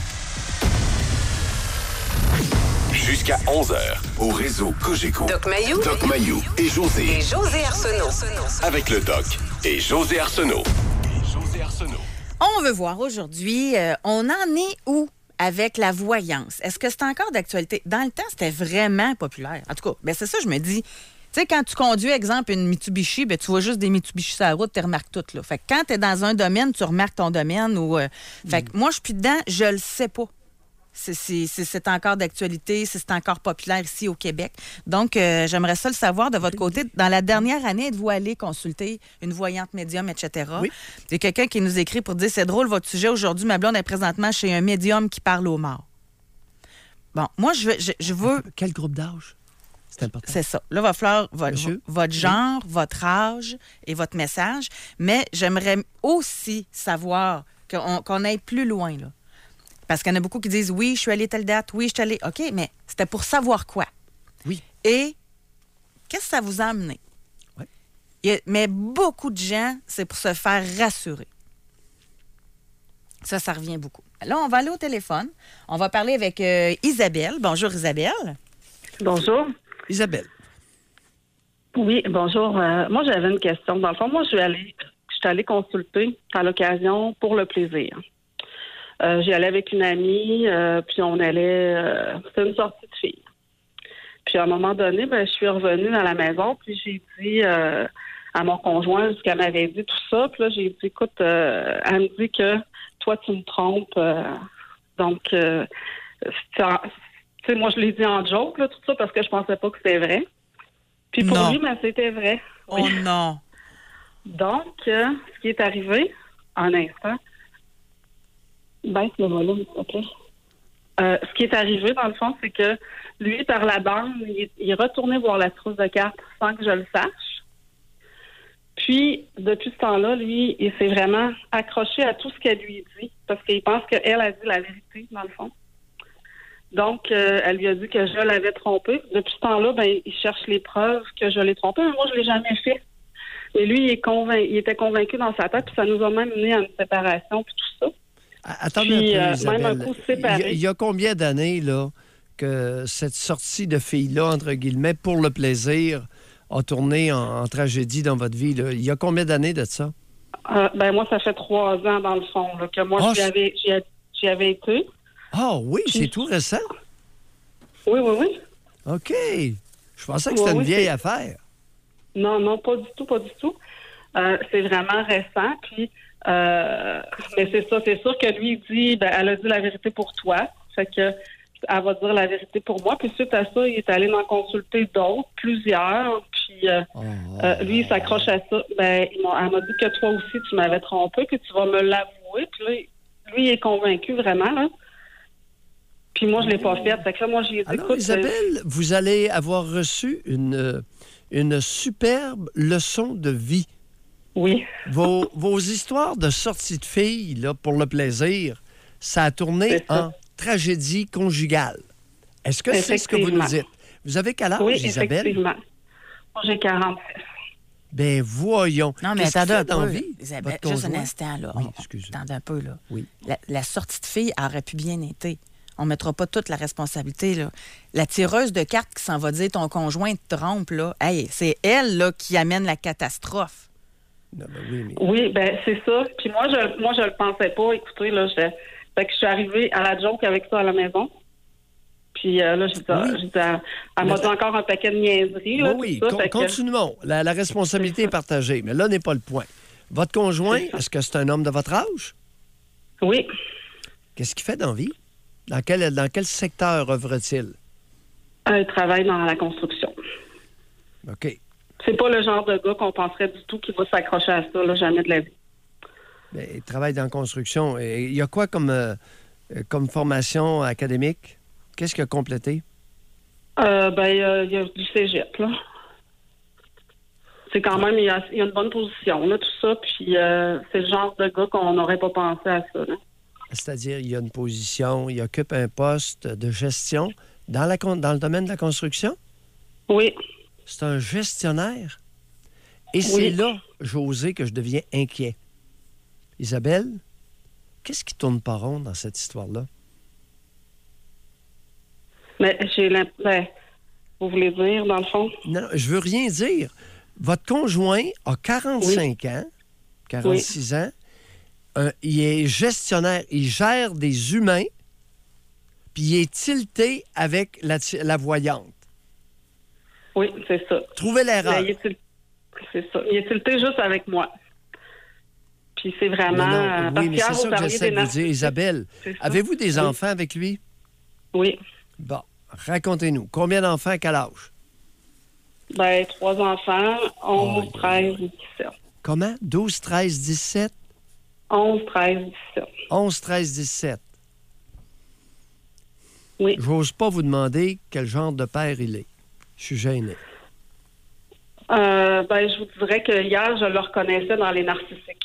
B: Jusqu'à onze heures, au réseau Cogeco.
D: Doc Mayou.
B: Doc Mayou et José.
D: Et José Arsenault.
B: Avec le Doc et José Arsenault. Et José Arsenault.
C: On veut voir aujourd'hui, euh, on en est où avec la voyance? Est-ce que c'est encore d'actualité? Dans le temps, c'était vraiment populaire. En tout cas, ben c'est ça, je me dis. Tu sais, quand tu conduis, exemple, une Mitsubishi, ben, tu vois juste des Mitsubishi sur la route, tu remarques tout. Là. Fait que quand tu es dans un domaine, tu remarques ton domaine. Ou, euh, mm. Fait que moi, je suis plus dedans, je le sais pas. Si c'est, c'est, c'est encore d'actualité, si c'est encore populaire ici au Québec. Donc, euh, j'aimerais ça le savoir de votre côté. Dans la dernière année, êtes-vous allé consulter une voyante médium, et cetera? Oui. Il y a quelqu'un qui nous écrit pour dire « C'est drôle, votre sujet aujourd'hui, ma blonde est présentement chez un médium qui parle aux morts. » Bon, moi, je veux... Je, je veux...
E: Quel groupe d'âge? C'est important.
C: C'est ça. Là, il va falloir votre, votre genre, oui. votre âge et votre message. Mais j'aimerais aussi savoir qu'on, qu'on aille plus loin, là. Parce qu'il y en a beaucoup qui disent « Oui, je suis allée telle date. Oui, je suis allée... » OK, mais c'était pour savoir quoi?
E: Oui.
C: Et qu'est-ce que ça vous a amené?
E: Oui.
C: Il y a, mais beaucoup de gens, c'est pour se faire rassurer. Ça, ça revient beaucoup. Là, on va aller au téléphone. On va parler avec euh, Isabelle. Bonjour, Isabelle.
O: Bonjour.
E: Isabelle.
O: Oui, bonjour. Euh, moi, j'avais une question. Dans le fond, moi, je suis allée, je suis allée consulter à l'occasion pour le plaisir. Euh, j'y allais avec une amie, euh, puis on allait... Euh, c'était une sortie de filles. Puis à un moment donné, ben, je suis revenue dans la maison, puis j'ai dit euh, à mon conjoint ce qu'elle m'avait dit, tout ça. Puis là, j'ai dit, écoute, euh, elle me dit que toi, tu me trompes. Euh, donc, euh, tu sais, moi, je l'ai dit en joke, là, tout ça, parce que je pensais pas que c'était vrai. Puis pour
C: non.
O: lui, ben, c'était vrai.
C: Oh oui. Non!
O: Donc, euh, ce qui est arrivé, un instant... Baisse le volume, s'il te plaît. Euh, ce qui est arrivé, dans le fond, c'est que lui, par la bande, il, il est retourné voir la trousse de cartes sans que je le sache. Puis, depuis ce temps-là, lui, il s'est vraiment accroché à tout ce qu'elle lui dit parce qu'il pense qu'elle a dit la vérité, dans le fond. Donc, euh, elle lui a dit que je l'avais trompé. Depuis ce temps-là, ben, il cherche les preuves que je l'ai trompé, mais moi, je l'ai jamais fait. Et lui, il, est convain- il était convaincu dans sa tête, puis ça nous a même mené à une séparation, puis tout ça.
E: Attendez
O: puis,
E: un peu,
O: euh,
E: Isabelle.
O: même un coup
E: Il y,
O: séparé.
E: a, il y a combien d'années, là, que cette sortie de fille-là, entre guillemets, pour le plaisir, a tourné en, en tragédie dans votre vie, là? Il y a combien d'années de ça?
O: Euh, ben, moi, ça fait trois ans, dans le fond, là, que moi,
E: Oh,
O: j'y avais, j'y a- j'y avais été.
E: Ah oui, c'est tout récent?
O: Oui, oui, oui.
E: OK. Je pensais que
O: Oui,
E: c'était une
O: oui,
E: vieille
O: c'est-
E: affaire.
O: Non, non, pas du tout, pas du tout. Euh, c'est vraiment récent. Puis, euh, mais c'est ça, c'est sûr que lui, il dit, ben, elle a dit la vérité pour toi. Fait que, elle va dire la vérité pour moi. Puis, suite à ça, il est allé en consulter d'autres, plusieurs. Puis, euh,
E: oh,
O: euh, lui, il s'accroche à ça. Ben, il m'a- elle m'a dit que toi aussi, tu m'avais trompé, que tu vas me l'avouer. Puis là, lui, il est convaincu vraiment, là. Puis moi, je l'ai pas fait. Fait que là, moi, j'ai dit,
E: Alors,
O: écoute,
E: Isabelle, vous allez avoir reçu une, euh, une superbe leçon de vie.
O: Oui.
E: Vos, vos histoires de sortie de filles, là, pour le plaisir, ça a tourné en tragédie conjugale. Est-ce que c'est ce que vous nous dites? Vous avez quel âge,
O: oui,
E: Isabelle?
O: effectivement. Moi, j'ai quarante-six.
E: Ben voyons.
C: Non, mais
E: Qu'est-ce
C: attendez
E: qu'il
C: un
E: fait dans
C: peu.
E: la vie,
C: Isabelle,
E: votre
C: juste un
E: conjoint?
C: instant, là.
E: Oui,
C: On-
E: excusez.
C: Attendez un peu, là.
E: Oui.
C: La, la sortie de fille aurait pu bien été. On ne mettra pas toute la responsabilité, là. La tireuse de cartes qui s'en va dire ton conjoint te trompe, là, hey, c'est elle, là, qui amène la catastrophe.
E: Non, ben oui, mais...
O: Oui, ben c'est ça. Puis moi, je moi je le pensais pas. Écoutez, là, je, fait que je suis arrivée à la joke avec ça à la maison. Puis euh, là, j'ai dit,
E: Oui.
O: j'ai dit, elle, elle m'a dit encore un paquet de niaiseries. Là,
E: Oui, oui.
O: tout ça,
E: Con-
O: fait que-
E: continuons. La, la responsabilité est partagée, mais là n'est pas le point. Votre conjoint, est-ce que c'est un homme de votre âge?
O: Oui.
E: Qu'est-ce qu'il fait dans la vie? Dans quel, dans quel secteur œuvre-t-il?
O: Euh, il travaille dans la construction.
E: OK.
O: C'est pas le genre de gars qu'on penserait du tout qui va s'accrocher à ça, là, jamais de la vie.
E: Bien, il travaille dans la construction. Et il y a quoi comme, euh, euh, comme formation académique? Qu'est-ce qu'il a complété?
O: Euh, ben, il y a, il y a du cégep, là. C'est quand même, il y a, il y a une bonne position, là, tout ça. Puis euh, c'est le genre de gars qu'on n'aurait pas pensé à ça, là.
E: C'est-à-dire, il y a une position, il occupe un poste de gestion dans, la, con- dans le domaine de la construction?
O: Oui.
E: C'est un gestionnaire? Et c'est là, José, que je deviens inquiet. Isabelle, qu'est-ce qui tourne pas rond dans cette histoire-là?
O: Mais j'ai l'impression... Ben, vous voulez dire, dans le fond?
E: Non, je veux rien dire. Votre conjoint a quarante-cinq ans, quarante-six ans. Euh, il est gestionnaire. Il gère des humains, puis il est tilté avec la, ti- la voyante.
O: Oui, c'est ça.
E: Trouvez l'erreur.
O: Ben, il est til- C'est ça. Il est tilté juste avec moi. Puis c'est vraiment...
E: Non, non,
O: euh,
E: oui,
O: parce
E: mais
O: qu'hier,
E: c'est
O: vous
E: ça que
O: parliez
E: j'essaie
O: des
E: de vous dire.
O: narcissiques.
E: Isabelle,
O: C'est ça.
E: avez-vous des
O: Oui.
E: enfants avec lui?
O: Oui.
E: Bon, racontez-nous. Combien d'enfants à quel âge?
O: Ben, trois enfants, onze,
E: Oh,
O: treize, dix-sept.
E: Comment? douze, treize, dix-sept?
O: onze, treize, dix-sept.
E: onze, treize, dix-sept.
O: Oui.
E: J'ose pas vous demander quel genre de père il est. Je suis gêné.
O: Euh, ben, je vous dirais que hier, je le reconnaissais dans les narcissiques.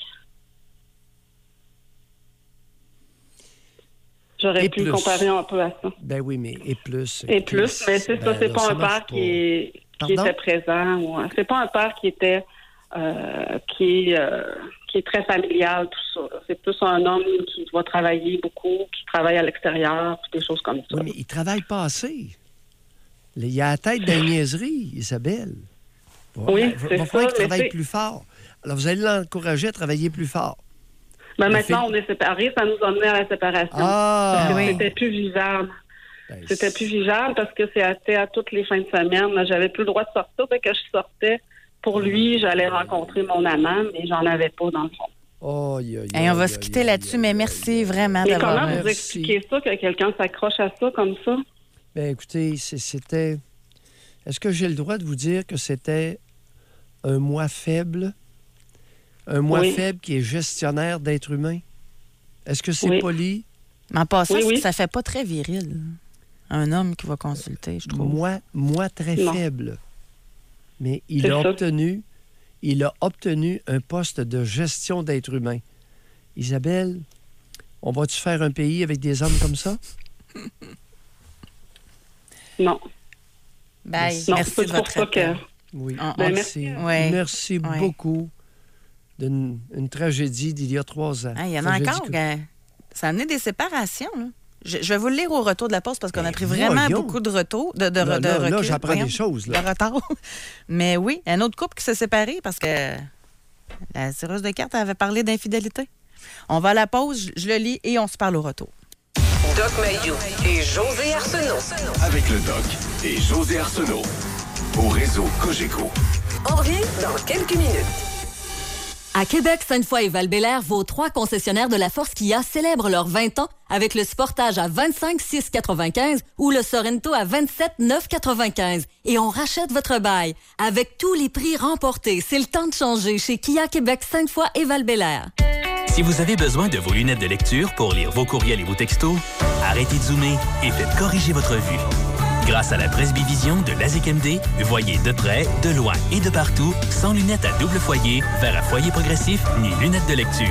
O: J'aurais
E: Et
O: pu
E: plus.
O: comparer un peu à ça.
E: Ben oui, mais et plus.
O: Et plus, mais c'est ça,
E: ben
O: c'est
E: là,
O: pas
E: ça
O: un
E: marche
O: père
E: pas.
O: qui, est, qui
E: Pardon?
O: était présent. Ou, c'est pas un père qui était euh, qui, est, euh, qui est très familial, tout ça. C'est plus un homme qui doit travailler beaucoup, qui travaille à l'extérieur, puis des choses comme ça.
E: Oui, mais il travaille pas assez. Il a la tête d'un niaiserie, Isabelle. Va-
O: Oui,
E: va,
O: c'est
E: va
O: ça,
E: falloir qu'il
O: mais
E: travaille
O: c'est-
E: plus fort. Alors, vous allez l'encourager à travailler plus fort.
O: Mais
E: Le
O: maintenant,
E: fait-
O: on est séparés, ça nous a mené à la séparation.
E: Ah!
O: Parce que
E: Oui.
O: c'était plus vivable.
E: Ben,
O: C'était plus vivable parce que c'était à toutes les fins de semaine. Là, j'avais plus le droit de sortir. Dès que je sortais, pour lui, j'allais rencontrer mon amant, mais j'en avais pas dans le fond.
E: Oh, aïe, aïe,
C: Hey, on va
E: aïe,
C: se
E: aïe,
C: quitter
E: aïe,
C: là-dessus,
E: aïe,
C: mais
E: aïe,
C: merci
E: aïe.
C: vraiment
O: Mais
C: d'avoir...
O: comment vous
E: Merci.
O: expliquez ça, que quelqu'un s'accroche à ça comme ça?
E: Ben, écoutez, c'est- c'était... Est-ce que j'ai le droit de vous dire que c'était un moi faible? Un moi
O: Oui.
E: faible qui est gestionnaire d'êtres humains? Est-ce que c'est
O: Oui.
E: poli?
C: Mais en passant,
O: Oui, oui.
C: ça fait pas très viril. Un homme qui va consulter, je trouve.
E: Moi, moi très
O: Non.
E: faible. Mais il
O: C'est
E: a
O: ça.
E: obtenu, il a obtenu un poste de gestion d'êtres humains. Isabelle, on va-tu faire un pays avec des hommes comme ça?
O: Non.
C: Bye.
O: Non,
C: merci
O: c'est
C: de
O: pour
C: votre
O: ça
C: appel.
O: que...
E: Oui,
C: On-
O: Ben,
E: on
O: merci.
E: sait.
C: Ouais.
E: Merci
C: Ouais.
E: beaucoup d'une une tragédie d'il y a trois ans.
C: Ah, il y en a
E: Tragédie
C: encore.
E: que-
C: euh, ça a amené des séparations. Là. Je, je vais vous le lire au retour de la pause parce qu'on a pris vraiment
E: voyons.
C: beaucoup de retours. De, de,
E: Là,
C: de
E: là, là,
C: recul,
E: j'apprends
C: voyons,
E: des choses, là.
C: De retard. Mais oui, un autre couple qui s'est séparé parce que la tireuse de cartes avait parlé d'infidélité. On va à la pause, je, je le lis et on se parle au retour.
D: Doc Mayou et José Arsenault.
B: Avec le Doc et José Arsenault. Au réseau Cogeco.
D: On revient dans quelques minutes.
P: À Québec, Sainte-Foy et Val-Bélair, vos trois concessionnaires de la Force Kia célèbrent leurs vingt ans avec le Sportage à vingt-cinq mille six cent quatre-vingt-quinze ou le Sorento à vingt-sept mille neuf cent quatre-vingt-quinze. Et on rachète votre bail. Avec tous les prix remportés, c'est le temps de changer chez Kia Québec, Sainte-Foy et Val-Bélair.
Q: Si vous avez besoin de vos lunettes de lecture pour lire vos courriels et vos textos, arrêtez de zoomer et faites corriger votre vue. Grâce à la presbyvision de l'A S I C M D, voyez de près, de loin et de partout, sans lunettes à double foyer, verre à foyer progressif ni lunettes de lecture.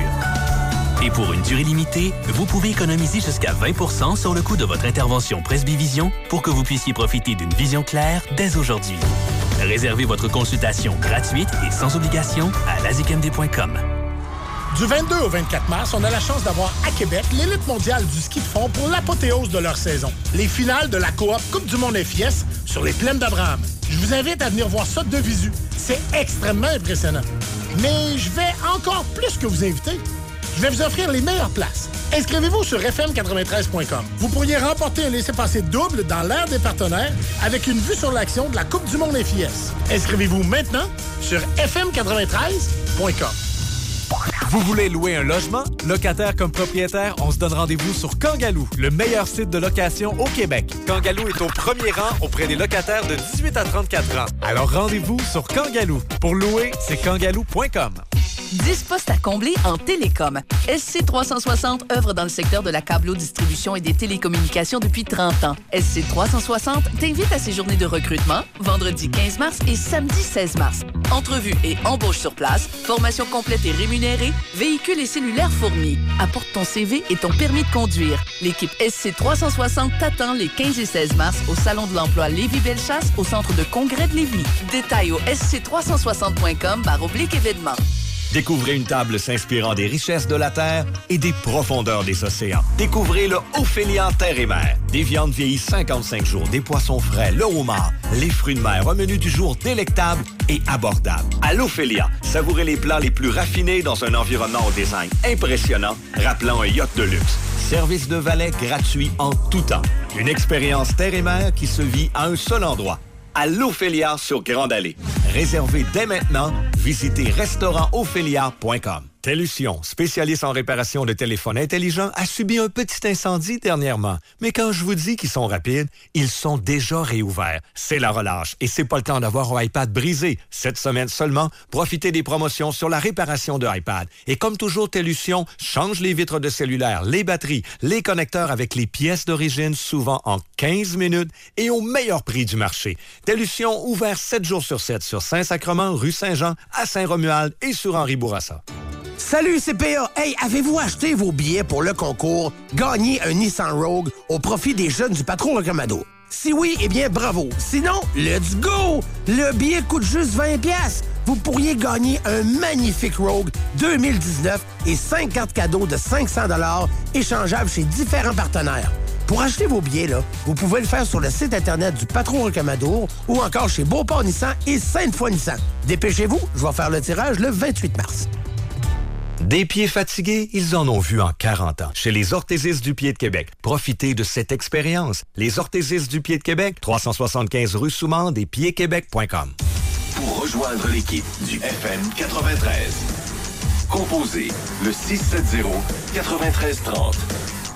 Q: Et pour une durée limitée, vous pouvez économiser jusqu'à vingt pour cent sur le coût de votre intervention presbyvision pour que vous puissiez profiter d'une vision claire dès aujourd'hui. Réservez votre consultation gratuite et sans obligation à lazicmd point com.
R: Du vingt-deux au vingt-quatre mars, on a la chance d'avoir à Québec l'élite mondiale du ski de fond pour l'apothéose de leur saison. Les finales de la Coop Coupe du Monde F I S sur les plaines d'Abraham. Je vous invite à venir voir ça de visu. C'est extrêmement impressionnant. Mais je vais encore plus que vous inviter. Je vais vous offrir les meilleures places. Inscrivez-vous sur f m quatre-vingt-treize point com. Vous pourriez remporter un laissez-passer double dans l'aire des partenaires avec une vue sur l'action de la Coupe du Monde F I S. Inscrivez-vous maintenant sur f m quatre-vingt-treize point com.
S: Vous voulez louer un logement? Locataire comme propriétaire, on se donne rendez-vous sur Kangaloo, le meilleur site de location au Québec. Kangaloo est au premier rang auprès des locataires de dix-huit à trente-quatre ans. Alors rendez-vous sur Kangaloo. Pour louer, c'est kangaloo point com.
H: dix postes à combler en télécom. S C trois cent soixante œuvre dans le secteur de la câblo-distribution et des télécommunications depuis trente ans. S C trois cent soixante t'invite à ses journées de recrutement, vendredi quinze mars et samedi seize mars. Entrevue et embauche sur place, formation complète et rémunérée, véhicules et cellulaires fournis. Apporte ton C V et ton permis de conduire. L'équipe S C trois cent soixante t'attend les quinze et seize mars au Salon de l'emploi Lévis-Bellechasse au Centre de congrès de Lévis. Détails au s c trois cent soixante point com barre oblique événements.
T: Découvrez une table s'inspirant des richesses de la Terre et des profondeurs des océans. Découvrez le Ophélia Terre et Mer. Des viandes vieillies cinquante-cinq jours, des poissons frais, le homard, les fruits de mer, un menu du jour délectable et abordable. À l'Ophélia, savourez les plats les plus raffinés dans un environnement au design impressionnant, rappelant un yacht de luxe. Service de valet gratuit en tout temps. Une expérience terre et mer qui se vit à un seul endroit. À l'Ophélia sur Grande Allée. Réservez dès maintenant. Visitez restaurant ophélia point com. Tellution, spécialiste en réparation de téléphones intelligents, a subi un petit incendie dernièrement. Mais quand je vous dis qu'ils sont rapides, ils sont déjà réouverts. C'est la relâche et c'est pas le temps d'avoir un iPad brisé. Cette semaine seulement, profitez des promotions sur la réparation de iPad. Et comme toujours, Tellution change les vitres de cellulaire, les batteries, les connecteurs avec les pièces d'origine, souvent en quinze minutes et au meilleur prix du marché. Tellution ouvert sept jours sur sept sur Saint-Sacrement, rue Saint-Jean, à Saint-Romuald et sur Henri Bourassa.
U: Salut, c'est P A. Hey, avez-vous acheté vos billets pour le concours Gagner un Nissan Rogue au profit des jeunes du Patron Recomado? Si oui, eh bien, bravo. Sinon, let's go! Le billet coûte juste vingt dollars. Vous pourriez gagner un magnifique Rogue deux mille dix-neuf et cinq cartes cadeaux de cinq cents dollars échangeables chez différents partenaires. Pour acheter vos billets, là, vous pouvez le faire sur le site Internet du Patron Recamadour ou encore chez Beauport Nissan et Sainte-Foy Nissan. Dépêchez-vous, je vais faire le tirage le vingt-huit mars.
T: Des pieds fatigués, ils en ont vu en quarante ans. Chez les orthésistes du pied de Québec, profitez de cette expérience. Les orthésistes du pied de Québec, trois cent soixante-quinze rue Soumande et pieds québec point com.
B: Pour rejoindre l'équipe du F M quatre-vingt-treize, composez le six sept zéro, neuf trois trois zéro.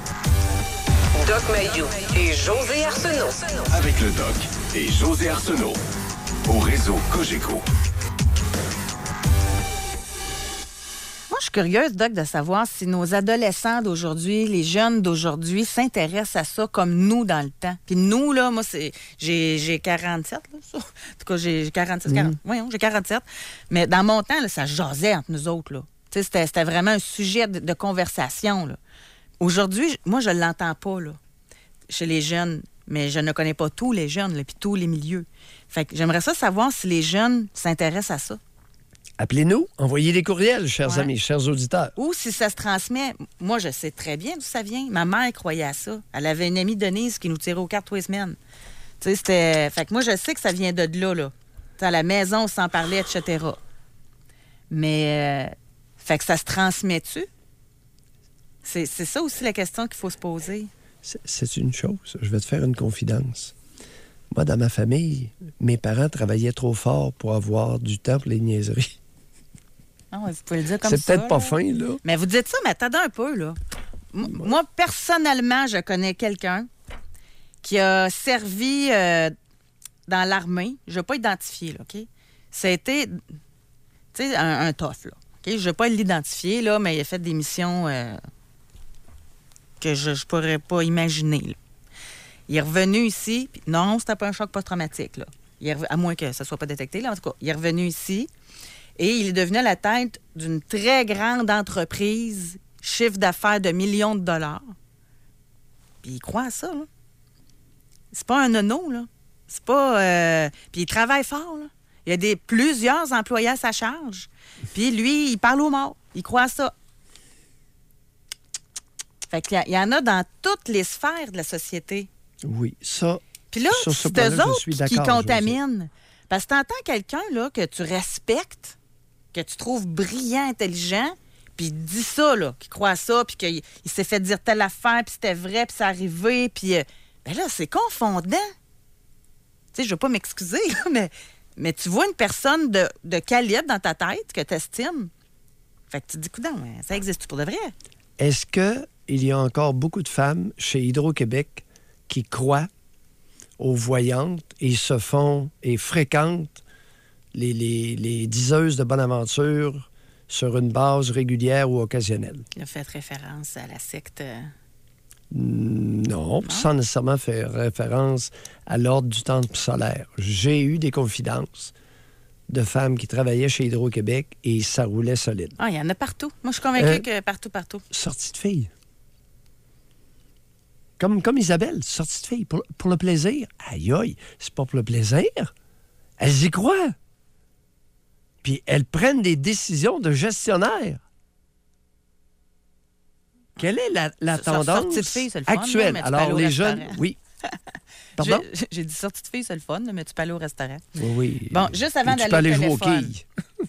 D: Doc Mayou et José Arsenault.
B: Avec le Doc et José Arsenault. Au réseau Cogeco.
C: Moi, suis curieuse, Doc, de savoir si nos adolescents d'aujourd'hui, les jeunes d'aujourd'hui, s'intéressent à ça comme nous dans le temps. Puis nous, là, moi, c'est j'ai, j'ai quarante-sept, là, ça. En tout cas, j'ai quarante-sept, quarante. Mm. Voyons, j'ai quarante-sept. Mais dans mon temps, là, ça jasait entre nous autres, là. Tu sais, c'était, c'était vraiment un sujet de, de conversation, là. Aujourd'hui, moi, je ne l'entends pas, là, chez les jeunes. Mais je ne connais pas tous les jeunes, là, puis tous les milieux. Fait que j'aimerais ça savoir si les jeunes s'intéressent à ça.
E: Appelez-nous, envoyez des courriels, chers
C: Ouais.
E: amis, chers auditeurs.
C: Ou si ça se transmet. Moi, je sais très bien d'où ça vient. Ma mère croyait à ça. Elle avait une amie, Denise, qui nous tirait aux cartes tous les semaines. Tu sais, c'était... Fait que moi, je sais que ça vient de là, là. T'sais, à la maison, on s'en parlait, et cetera. Mais... Euh... Fait que ça se transmet-tu? C'est, c'est ça aussi la question qu'il faut se poser.
E: C'est, c'est une chose. Je vais te faire une confidence. Moi, dans ma famille, mes parents travaillaient trop fort pour avoir du temps pour les niaiseries.
C: Ah ouais, vous pouvez le dire comme
E: c'est
C: ça.
E: C'est peut-être
C: là.
E: pas fin, là.
C: Mais vous dites ça, mais attendez un peu, là. M- moi, personnellement, je connais quelqu'un qui a servi euh, dans l'armée. Je ne vais pas identifier, là, OK? C'était, tu sais, un, un tough, là. OK? Je ne vais pas l'identifier, là, mais il a fait des missions euh, que je ne pourrais pas imaginer, là. Il est revenu ici. Pis non, c'était pas un choc post-traumatique, là. Il est revenu, à moins que ça ne soit pas détecté, là, en tout cas. Il est revenu ici et il est devenu à la tête d'une très grande entreprise, chiffre d'affaires de millions de dollars. Puis il croit à ça, là. C'est pas un nono, là. C'est pas... Euh... Puis il travaille fort, là. Il y a des, plusieurs employés à sa charge. Puis lui, il parle aux morts. Il croit à ça. Fait qu'il y en a dans toutes les sphères de la société.
E: Oui, ça...
C: Puis là,
E: sur ce
C: c'est eux
E: point-là, je
C: autres
E: suis
C: qui
E: d'accord,
C: contaminent. Parce que t'entends quelqu'un, là, que tu respectes, que tu trouves brillant, intelligent, puis il dit ça, là, qu'il croit à ça, puis qu'il il s'est fait dire telle affaire, puis c'était vrai, puis c'est arrivé, puis... Euh, ben là, c'est confondant. Tu sais, je veux pas m'excuser, là, mais, mais tu vois une personne de, de calibre dans ta tête que tu estimes. Fait que tu te dis, coudonc, ça existe pour de vrai?
E: Est-ce qu'il y a encore beaucoup de femmes chez Hydro-Québec qui croient aux voyantes et se font et fréquentent les, les, les diseuses de bonne aventure sur une base régulière ou occasionnelle?
C: Il a fait référence à la secte...
E: Non, non, sans nécessairement faire référence à l'ordre du temple solaire. J'ai eu des confidences de femmes qui travaillaient chez Hydro-Québec et ça roulait solide.
C: Ah, il y en a partout. Moi, je suis convaincue euh, que partout, partout.
E: Sortie de filles. Comme, comme Isabelle, sortie de filles. Pour, pour le plaisir. Aïe, aïe, c'est pas pour le plaisir. Elles y croient. Puis elles prennent des décisions de gestionnaire. Quelle est la, la tendance
C: de fille, c'est le fun,
E: actuelle?
C: Là,
E: alors, les jeunes... Oui. Pardon?
C: J'ai, j'ai dit sortie de fille, c'est le fun, mais tu peux aller au restaurant.
E: Oui, oui.
C: Bon, juste avant
E: tu
C: d'aller
E: peux aller
C: au
E: jouer
C: téléphone.
E: aux quilles.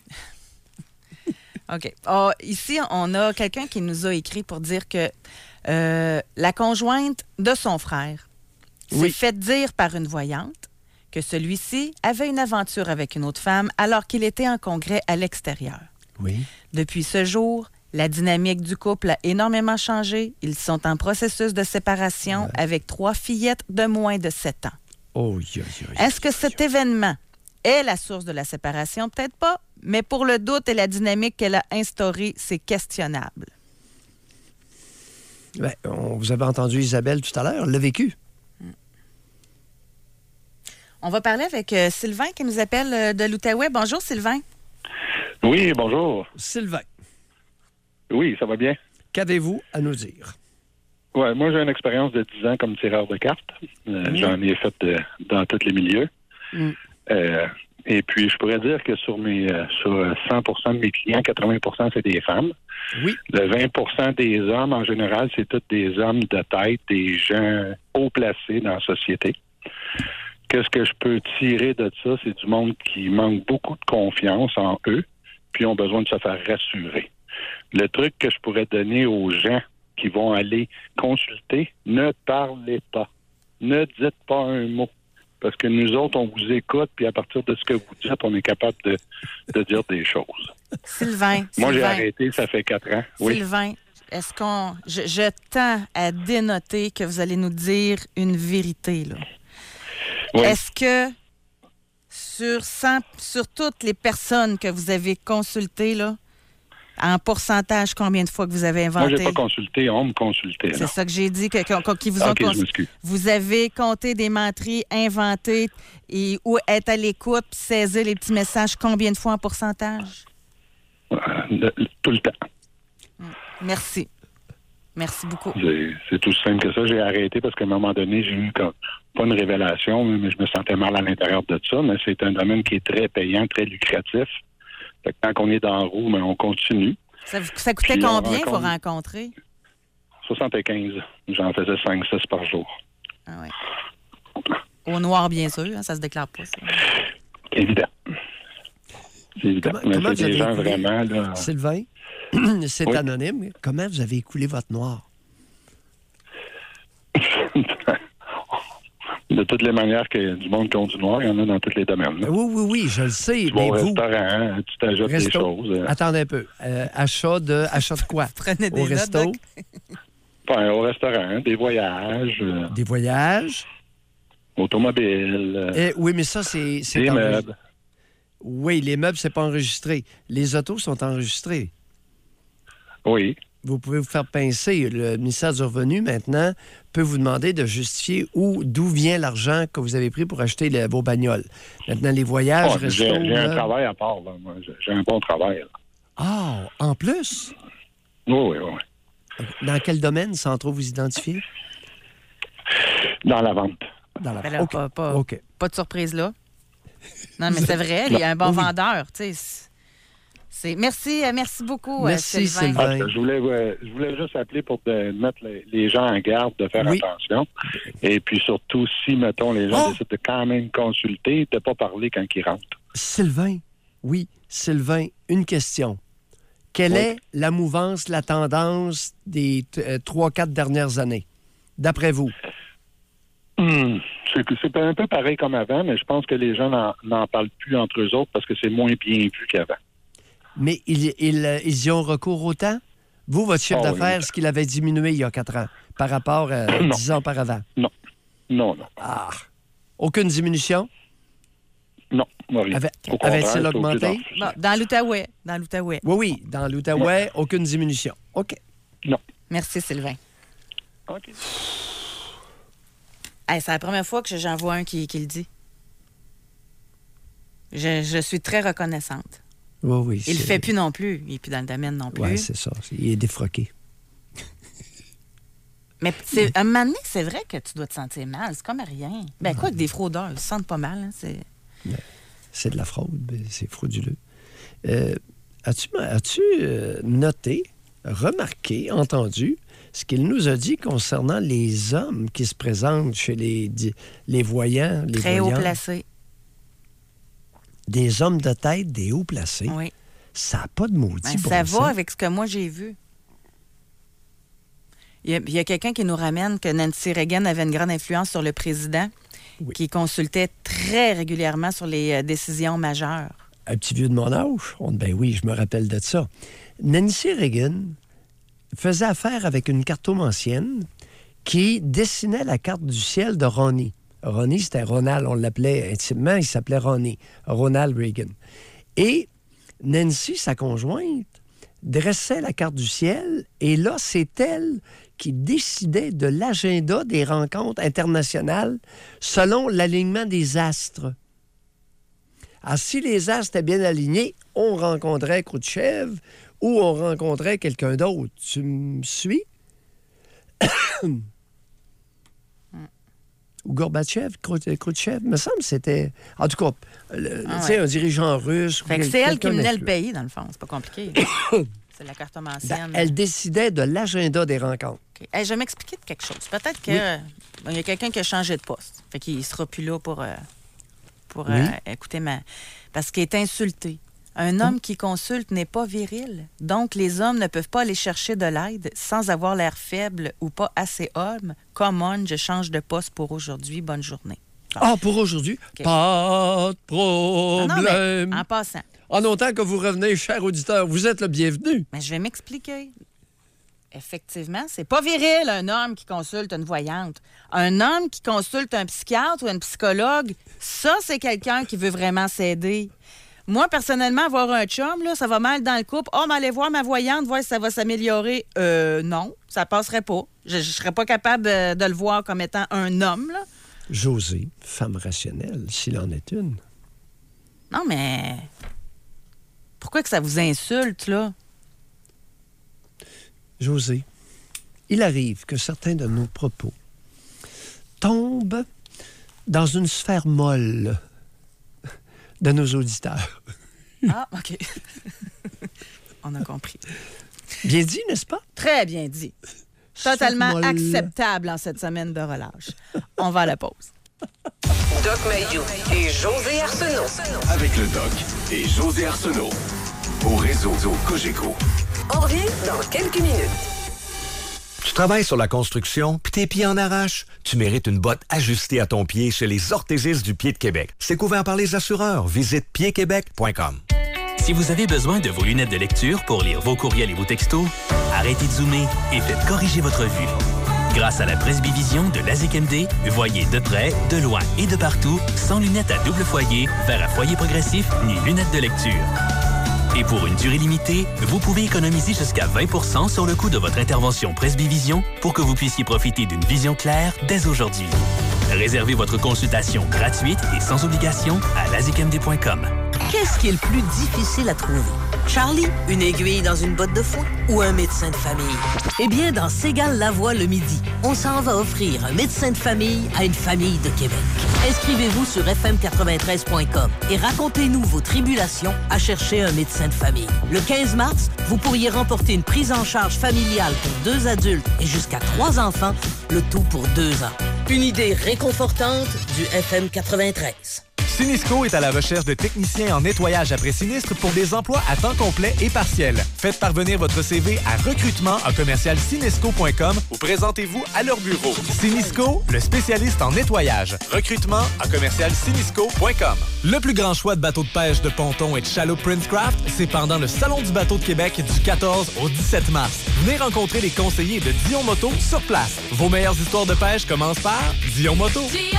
C: OK. Oh, ici, on a quelqu'un qui nous a écrit pour dire que euh, la conjointe de son frère s'est
E: oui.
C: fait dire par une voyante que celui-ci avait une aventure avec une autre femme alors qu'il était en congrès à l'extérieur.
E: Oui.
C: Depuis ce jour, la dynamique du couple a énormément changé. Ils sont en processus de séparation ouais. avec trois fillettes de moins de sept ans.
E: Oh, yo, yo, yo,
C: Est-ce que cet événement est la source de la séparation? Peut-être pas, mais pour le doute et la dynamique qu'elle a instaurée, c'est questionnable.
E: Bien, on vous avez entendu Isabelle tout à l'heure, le vécu.
C: On va parler avec euh, Sylvain qui nous appelle euh, de l'Outaouais. Bonjour, Sylvain.
A: Oui, bonjour.
E: Sylvain.
A: Oui, ça va bien.
E: Qu'avez-vous à nous dire?
A: Ouais, moi, j'ai une expérience de dix ans comme tireur de cartes. Euh, mmh. J'en ai fait de, dans tous les milieux. Mmh. Euh, et puis, je pourrais dire que sur mes euh, sur cent pour cent de mes clients, quatre-vingts pour cent c'est des femmes.
E: Oui.
A: Le vingt pour cent des hommes, en général, c'est tous des hommes de tête, des gens haut placés dans la société. Qu'est-ce que je peux tirer de ça? C'est du monde qui manque beaucoup de confiance en eux, puis ont besoin de se faire rassurer. Le truc que je pourrais donner aux gens qui vont aller consulter, ne parlez pas. Ne dites pas un mot. Parce que nous autres, on vous écoute, puis à partir de ce que vous dites, on est capable de, de dire des choses.
C: Sylvain.
A: Moi,
C: Sylvain,
A: j'ai arrêté, ça fait quatre ans. Oui.
C: Sylvain, est-ce qu'on... Je, je tends à dénoter que vous allez nous dire une vérité, là. Oui. Est-ce que sur, cent, sur toutes les personnes que vous avez consultées, là, En pourcentage, combien de fois que vous avez inventé?
A: Moi, je n'ai pas consulté, on me consultait.
C: C'est
A: là.
C: ça que j'ai dit, que, que, qu'ils vous ont
A: OK, je
C: cons-
A: m'excuse.
C: Vous avez compté des menteries, inventé, et, ou être à l'écoute, puis saisir les petits messages, combien de fois en pourcentage?
A: Euh, le- le- tout le temps.
C: Merci. Merci beaucoup.
A: C'est, c'est tout simple que ça. J'ai arrêté parce qu'à un moment donné, j'ai eu comme, pas une révélation, mais je me sentais mal à l'intérieur de ça. Mais c'est un domaine qui est très payant, très lucratif. Fait que quand on est dans la roue, mais on continue.
C: Ça, ça coûtait
A: Puis on
C: combien,
A: rencontre-
C: vous rencontrer?
A: soixante-quinze. J'en faisais cinq six par jour.
C: Ah oui. Au noir, bien sûr. Hein, ça se déclare pas, ça.
A: Évident. C'est évident.
E: Comment,
A: mais
E: comment
A: c'est
E: vous avez
A: des gens
E: écoulé?
A: vraiment, là...
E: Sylvain, c'est
A: Oui.
E: anonyme. Comment vous avez écoulé votre noir?
A: De toutes les manières qu'il y a du monde qui ont du noir, il y en a dans tous les domaines. là.
E: Oui, oui, oui, je le sais.
A: Tu vas
E: Mais
A: au
E: vous,
A: restaurant, tu t'ajoutes des
E: resto.
A: choses. euh,
E: Attendez un peu. Euh, achat de achat de quoi?
C: Prenez des
E: Au
C: notes,
E: resto?
C: Doc.
A: enfin, au restaurant, des voyages, euh,
E: Des voyages?
A: automobiles, euh,
E: Eh, oui, mais ça, c'est... c'est
A: des
E: enregistré.
A: meubles.
E: Oui, les meubles, c'est pas enregistré. Les autos sont enregistrés.
A: Oui.
E: Vous pouvez vous faire pincer. Le ministère du Revenu, maintenant, peut vous demander de justifier où, d'où vient l'argent que vous avez pris pour acheter le- vos bagnoles. Maintenant, les voyages,
A: Oh,
E: restos...
A: j'ai, j'ai un
E: meubles-
A: travail à part. Là. Moi, j'ai, j'ai un bon travail. là.
E: Ah, en plus?
A: Oui, oui, oui.
E: Dans quel domaine, sans trop vous identifier?
A: Dans la vente.
E: Dans la
C: Ben là,
E: OK.
C: pas, pas-
E: OK.
C: pas de surprise là. Non, mais c'est vrai, il y a un bon
E: Oui.
C: vendeur. Tu sais, c'est- c'est... Merci, euh, merci beaucoup, euh,
E: Merci,
C: Sylvain.
E: Sylvain.
A: Ah, je, voulais, euh, je voulais juste appeler pour de mettre les, les gens en garde, de faire
E: Oui.
A: attention. Et puis surtout, si, mettons, les gens
E: Oh!
A: décident de quand même consulter, de ne pas parler quand ils rentrent.
E: Sylvain, oui, Sylvain, une question. Quelle
A: Oui.
E: est la mouvance, la tendance des t- euh, trois, quatre dernières années, d'après vous?
A: Hum, C'est, c'est un peu pareil comme avant, mais je pense que les gens n'en, n'en parlent plus entre eux autres parce que c'est moins bien vu qu'avant.
E: Mais ils, ils, euh, ils y ont recours autant? Vous, votre chiffre
A: Oh,
E: d'affaires,
A: oui.
E: est-ce qu'il avait diminué il y a quatre ans par rapport à
A: Non.
E: dix ans auparavant?
A: Non. Non, non.
E: Ah. Aucune diminution?
A: Non, non, rien.
E: Avait-
A: Au contraire,
E: avait-il
A: c'est
E: augmenté?
A: obligé d'en-
C: Bon, dans l'Outaouais. Dans l'Outaouais.
E: Oui, oui, dans l'Outaouais, aucune diminution. OK.
A: Non.
C: Merci, Sylvain.
A: OK.
C: Hey, c'est la première fois que j'en vois un qui, qui le dit. Je, je suis très reconnaissante.
E: Oui, oui.
C: Il le
E: c'est-
C: fait plus non plus. Il n'est plus dans le domaine non plus.
E: Oui, c'est ça. Il est défroqué.
C: Mais c'est, à un moment donné, c'est vrai que tu dois te sentir mal. C'est comme rien. Ben quoi que des fraudeurs, ils se sentent pas mal. Hein, c'est...
E: C'est de la fraude, mais c'est frauduleux. Euh, as-tu as-tu euh, noté, remarqué, entendu ce qu'il nous a dit concernant les hommes qui se présentent chez les, di- les voyants, les
C: Très haut
E: voyantes?
C: placé.
E: Des hommes de tête, des hauts placés.
C: Oui.
E: Ça n'a pas de maudit
C: Ben,
E: bon
C: ça
E: sens.
C: va avec ce que moi j'ai vu. Il y a, il y a quelqu'un qui nous ramène que Nancy Reagan avait une grande influence sur le président, qui consultait très régulièrement sur les euh, décisions majeures.
E: Un petit vieux de mon âge? On- Ben oui, je me rappelle de ça. Nancy Reagan faisait affaire avec une cartomancienne qui dessinait la carte du ciel de Ronnie. Ronnie, c'était Ronald, on l'appelait intimement, il s'appelait Ronnie, Ronald Reagan. Et Nancy, sa conjointe, dressait la carte du ciel, et là, c'est elle qui décidait de l'agenda des rencontres internationales selon l'alignement des astres. Alors, si les astres étaient bien alignés, on rencontrait Khrouchtchev ou on rencontrait quelqu'un d'autre. Tu me suis? Ou Gorbatchev, Khrouch- Khrouchtchev, me semble que c'était... En tout cas, le-
C: Ah
E: tu sais,
C: ouais.
E: un dirigeant russe. ou
C: Fait que
E: quel-
C: c'est elle qui
E: quelqu'un
C: menait le
E: d'influent.
C: pays, dans le fond. C'est pas compliqué. C'est la carte
E: Ben,
C: ancienne.
E: elle décidait de l'agenda des rencontres.
C: OK. Hey, je vais m'expliquer de quelque chose. Peut-être que
E: Oui.
C: euh, bon, il y a quelqu'un qui a changé de poste. Fait qu'il sera plus là pour, euh, pour
E: Oui.
C: euh, écouter ma... Parce qu'il est insulté. Un homme qui consulte n'est pas viril. Donc, les hommes ne peuvent pas aller chercher de l'aide sans avoir l'air faible ou pas assez homme. Come on, je change de poste pour aujourd'hui. Bonne journée.
E: Ah, pour aujourd'hui,
C: OK.
E: pas de
C: Non, non, mais
E: problème.
C: en passant,
E: En autant que vous revenez, cher auditeur, vous êtes le bienvenu.
C: mais je vais m'expliquer. Effectivement, c'est pas viril un homme qui consulte une voyante. Un homme qui consulte un psychiatre ou un psychologue, ça, c'est quelqu'un qui veut vraiment s'aider. Moi, personnellement, avoir un chum, là, ça va mal dans le couple. Oh, mais allez voir ma voyante, voir si ça va s'améliorer. Euh, non, ça passerait pas. Je ne serais pas capable de, de le voir comme étant un homme, là.
E: Josée, femme rationnelle, s'il en est une.
C: Non, mais... Pourquoi que ça vous insulte, là?
E: Josée, il arrive que certains de nos propos tombent dans une sphère molle de nos auditeurs.
C: Ah, OK. On a compris.
E: Bien dit, n'est-ce pas?
C: Très bien dit. Totalement acceptable en cette semaine de relâche. On va à la pause.
D: Doc Mayou et José Arsenault.
B: Avec le Doc et José Arsenault. Au réseau Cogeco.
D: On revient dans quelques minutes.
T: Tu travailles sur la construction, puis tes pieds en arrachent? Tu mérites une botte ajustée à ton pied chez les orthésistes du pied de Québec. C'est couvert par les assureurs. Visite pied québec point com.
Q: Si vous avez besoin de vos lunettes de lecture pour lire vos courriels et vos textos, arrêtez de zoomer et faites corriger votre vue. Grâce à la presbyvision de l'A Z E C M D, voyez de près, de loin et de partout, sans lunettes à double foyer, verre à foyer progressif ni lunettes de lecture. Et pour une durée limitée, vous pouvez économiser jusqu'à vingt pour cent sur le coût de votre intervention presbyvision pour que vous puissiez profiter d'une vision claire dès aujourd'hui. Réservez votre consultation gratuite et sans obligation à la z e c m d point com.
G: Qu'est-ce qui est le plus difficile à trouver? Charlie, une aiguille dans une botte de foin ou un médecin de famille? Eh bien, dans Ségale-Lavoie le midi, on s'en va offrir un médecin de famille à une famille de Québec. Inscrivez-vous sur f m quatre-vingt-treize point com et racontez-nous vos tribulations à chercher un médecin de famille. Le quinze mars, vous pourriez remporter une prise en charge familiale pour deux adultes et jusqu'à trois enfants, le tout pour deux ans. Une idée réconfortante du F M quatre-vingt-treize.
S: Sinisco est à la recherche de techniciens en nettoyage après sinistre pour des emplois à temps complet et partiel. Faites parvenir votre C V à recrutement à commercial sinisco point com ou présentez-vous à leur bureau. Sinisco, le spécialiste en nettoyage. Recrutement à commercial sinisco point com. Le plus grand choix de bateaux de pêche, de pontons et de Shallow Princecraft, c'est pendant le Salon du bateau de Québec du quatorze au dix-sept mars. Venez rencontrer les conseillers de Dion Moto sur place. Vos meilleures histoires de pêche commencent par Dion Moto. Dion!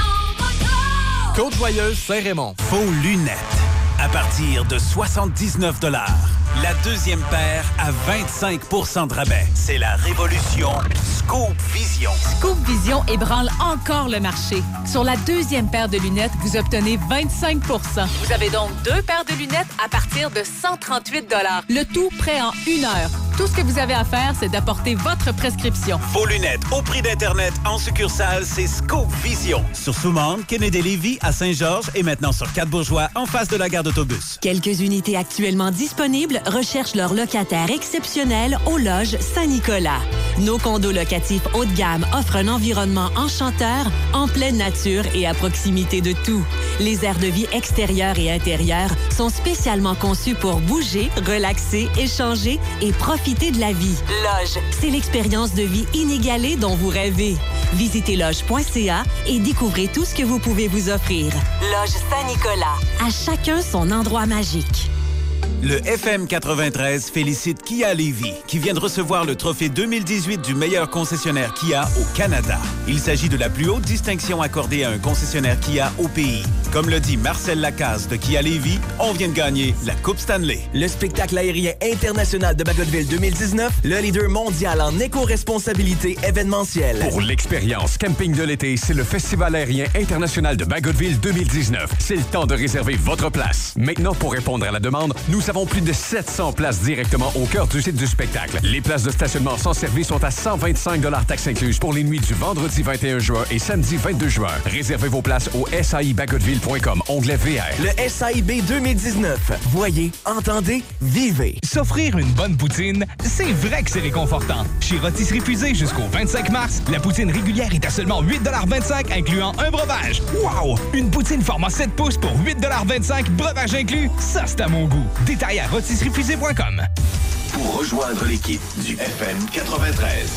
S: Côte-Joyeuse, Saint-Raymond.
K: Faux lunettes. À partir de soixante-dix-neuf dollars. La deuxième paire à vingt-cinq pour cent de rabais. C'est la révolution Scoop Vision.
I: Scoop Vision ébranle encore le marché. Sur la deuxième paire de lunettes, vous obtenez vingt-cinq pour cent. Vous avez donc deux paires de lunettes à partir de cent trente-huit dollars. Le tout prêt en une heure. Tout ce que vous avez à faire, c'est d'apporter votre prescription.
K: Faux lunettes au prix d'Internet en succursale, c'est Scoop Vision. Sur Soumande, Kennedy-Lévis, à Saint-Georges et maintenant sur Quatre-Bourgeois, en face de la gare d'autobus.
V: Quelques unités actuellement disponibles recherchent leurs locataires exceptionnels au Loges Saint-Nicolas. Nos condos locatifs haut de gamme offrent un environnement enchanteur, en pleine nature et à proximité de tout. Les aires de vie extérieures et intérieures sont spécialement conçues pour bouger, relaxer, échanger et profiter de la vie. Loge, c'est l'expérience de vie inégalée dont vous rêvez. Visitez loge point c a et découvrez tout ce que vous pouvez vous offrir. Loge Saint-Nicolas. À chacun son endroit magique.
K: Le F M quatre-vingt-treize félicite Kia Lévis, qui vient de recevoir le trophée deux mille dix-huit du meilleur concessionnaire Kia au Canada. Il s'agit de la plus haute distinction accordée à un concessionnaire Kia au pays. Comme le dit Marcel Lacaze de Kia Lévis, on vient de gagner la Coupe Stanley.
W: Le spectacle aérien international de Bagotville deux mille dix-neuf, le leader mondial en éco-responsabilité événementielle.
X: Pour l'expérience camping de l'été, c'est le Festival aérien international de Bagotville deux mille dix-neuf. C'est le temps de réserver votre place. Maintenant, pour répondre à la demande, nous avons plus de sept cents places directement au cœur du site du spectacle. Les places de stationnement sans service sont à cent vingt-cinq taxes incluses pour les nuits du vendredi vingt et un juin et samedi vingt-deux juin. Réservez vos places au s a i bagotville point com, onglet V R.
W: Le S A I B deux mille dix-neuf. Voyez, entendez, vivez.
Y: S'offrir une bonne poutine, c'est vrai que c'est réconfortant. Chez Rôtisserie Fusée jusqu'au vingt-cinq mars, la poutine régulière est à seulement huit vingt-cinq incluant un breuvage. Wow! Une poutine format sept pouces pour huit vingt-cinq, breuvage inclus, ça c'est à mon goût. Détail à rôtisserie fusée point com.
B: Pour rejoindre l'équipe du F M quatre-vingt-treize,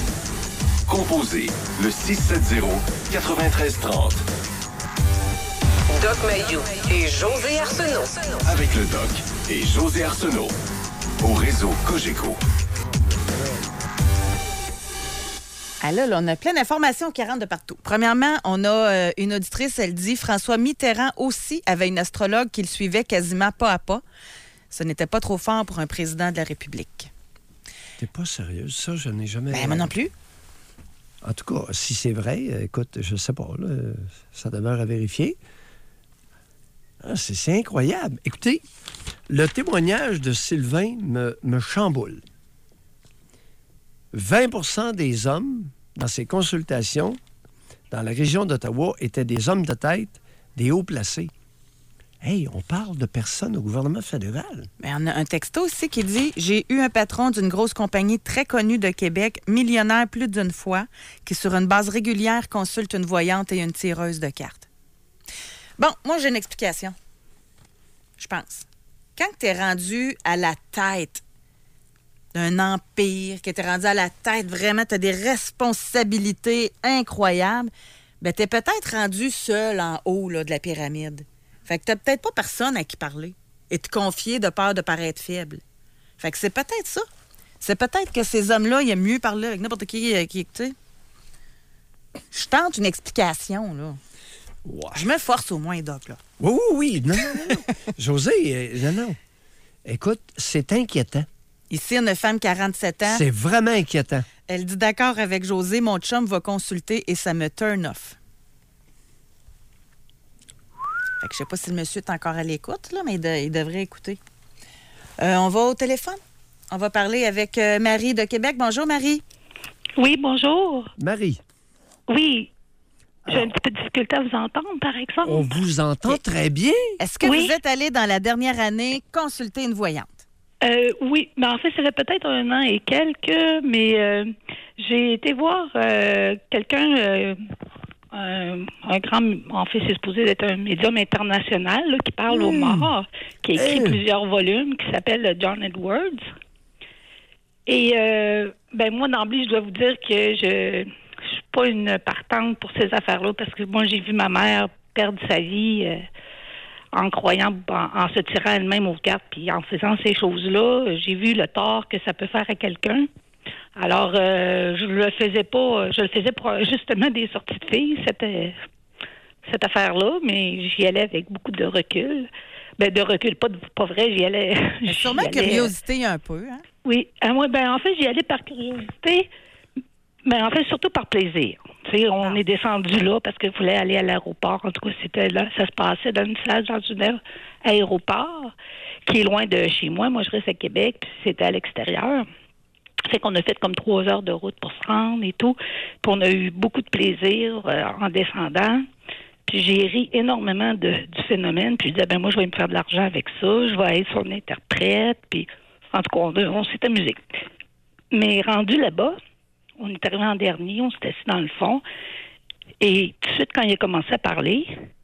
B: composez le six sept zéro, neuf trois trois zéro.
D: Doc Mayou et José Arsenault.
B: Avec le Doc et José Arsenault. Au réseau Cogeco.
C: Ah là, là, on a plein d'informations qui rentrent de partout. Premièrement, on a euh, une auditrice, elle dit « François Mitterrand aussi avait une astrologue qui le suivait quasiment pas à pas. Ce n'était pas trop fort pour un président de la République. »
E: T'es pas sérieuse? Ça, je n'ai jamais...
C: Ben, moi non plus.
E: En tout cas, si c'est vrai, écoute, je sais pas, là, ça demeure à vérifier. Ah, c'est, c'est incroyable. Écoutez, le témoignage de Sylvain me, me chamboule. vingt pour cent des hommes, dans ses consultations, dans la région d'Ottawa, étaient des hommes de tête, des hauts placés. Hey, on parle de personnes au gouvernement fédéral.
C: Mais on a un texto aussi qui dit « J'ai eu un patron d'une grosse compagnie très connue de Québec, millionnaire plus d'une fois, qui sur une base régulière consulte une voyante et une tireuse de cartes. » Bon, moi, j'ai une explication. Je pense. Quand tu es rendu à la tête d'un empire, que tu es rendu à la tête, vraiment, tu as des responsabilités incroyables, bien, tu es peut-être rendu seul en haut là, de la pyramide. Fait que tu n'as peut-être pas personne à qui parler et te confier de peur de paraître faible. Fait que c'est peut-être ça. C'est peut-être que ces hommes-là, il aiment mieux parler avec n'importe qui, qui tu sais. Je tente une explication, là.
E: Ouais.
C: Je me force au moins, Doc, là.
E: Oui, oui, oui. Non, non, non. José, euh, non, non. Écoute, c'est inquiétant.
C: Ici, une femme quarante-sept ans.
E: C'est vraiment inquiétant.
C: Elle dit d'accord avec José, mon chum va consulter et ça me turn off. Fait que je sais pas si le monsieur est encore à l'écoute, là, mais il, de, il devrait écouter. Euh, on va au téléphone. On va parler avec euh, Marie de Québec. Bonjour, Marie.
F: Oui, bonjour.
E: Marie.
F: Oui. J'ai Alors, un petit peu de difficulté à vous entendre, par exemple.
E: On vous entend très bien.
C: Est-ce que
F: oui.
C: vous êtes allé dans la dernière année consulter une voyante?
F: Euh, oui, mais en fait, ça fait peut-être un an et quelques, mais euh, j'ai été voir euh, quelqu'un, euh, un, un grand, en fait, c'est supposé être un médium international là, qui parle mmh. aux morts, qui a écrit mmh. plusieurs volumes, qui s'appelle John Edwards. Et euh, ben moi, d'emblée, je dois vous dire que je je suis pas une partante pour ces affaires-là, parce que moi, j'ai vu ma mère perdre sa vie euh, en croyant, en, en se tirant elle-même aux cartes, puis en faisant ces choses-là. J'ai vu le tort que ça peut faire à quelqu'un. Alors, euh, je le faisais pas, je le faisais pour justement des sorties de filles, cette, cette affaire-là, mais j'y allais avec beaucoup de recul. Ben, de recul, pas, de, pas vrai, j'y allais...
C: Mais sûrement
F: j'y allais,
C: curiosité un peu, hein?
F: Oui. Ah, moi, ben, en fait, j'y allais par curiosité, mais en fait, surtout par plaisir. Tu sais, on ah. est descendu là parce qu'il fallait aller à l'aéroport. En tout cas, c'était là, ça se passait dans une salle, dans un aéroport qui est loin de chez moi. Moi, je reste à Québec, puis c'était à l'extérieur. Fait qu'on a fait comme trois heures de route pour se rendre et tout. Puis on a eu beaucoup de plaisir euh, en descendant. Puis j'ai ri énormément de, du phénomène. Puis je disais, ben moi, je vais me faire de l'argent avec ça. Je vais être son interprète. Puis en tout cas, on, on s'est amusé. Mais rendu là-bas, on est arrivé en dernier, on s'est assis dans le fond. Et tout de suite, quand il a commencé à parler,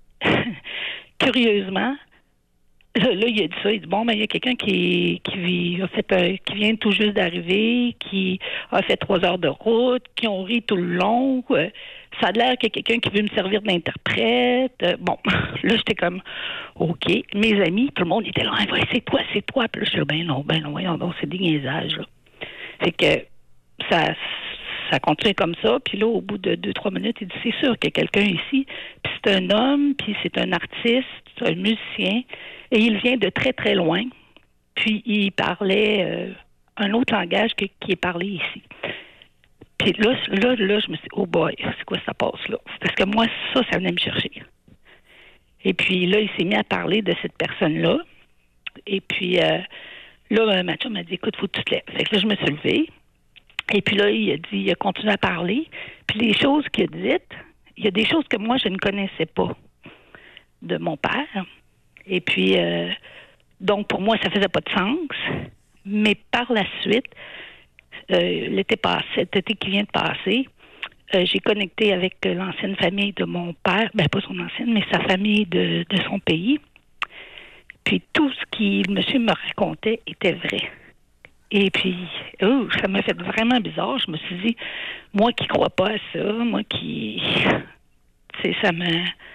F: curieusement, là, il a dit ça. Il dit, bon, ben, il y a quelqu'un qui, qui, a fait, euh, qui vient tout juste d'arriver, qui a fait trois heures de route, qui ont ri tout le long. Euh, ça a l'air qu'il y a quelqu'un qui veut me servir d'interprète. Euh, bon, là, j'étais comme, OK. Mes amis, tout le monde était là, hey, ouais, c'est toi, c'est toi. Puis là, je suis là, ben non, ben non, voyons donc, c'est des niaisages, là. Fait que ça... Ça continue comme ça, puis là, au bout de deux, trois minutes, il dit, c'est sûr qu'il y a quelqu'un ici, puis c'est un homme, puis c'est un artiste, c'est un musicien, et il vient de très, très loin, puis il parlait euh, un autre langage que, qui est parlé ici. Puis là, là, là, je me suis dit, oh boy, c'est quoi ça passe là? Parce que moi, ça, ça venait me chercher. Et puis là, il s'est mis à parler de cette personne-là, et puis euh, là, Mathieu m'a dit, écoute, faut que tu te lèves. Fait que là, je me suis levée. Et puis là, il a dit, il a continué à parler. Puis les choses qu'il a dites, il y a des choses que moi, je ne connaissais pas de mon père. Et puis, euh, donc, pour moi, ça faisait pas de sens. Mais par la suite, euh, l'été passé, cet été qui vient de passer, euh, j'ai connecté avec l'ancienne famille de mon père, ben pas son ancienne, mais sa famille de, de son pays. Puis tout ce que le monsieur me racontait était vrai. Et puis, oh, ça m'a fait vraiment bizarre. Je me suis dit, moi qui crois pas à ça, moi qui... Tu sais, ça me...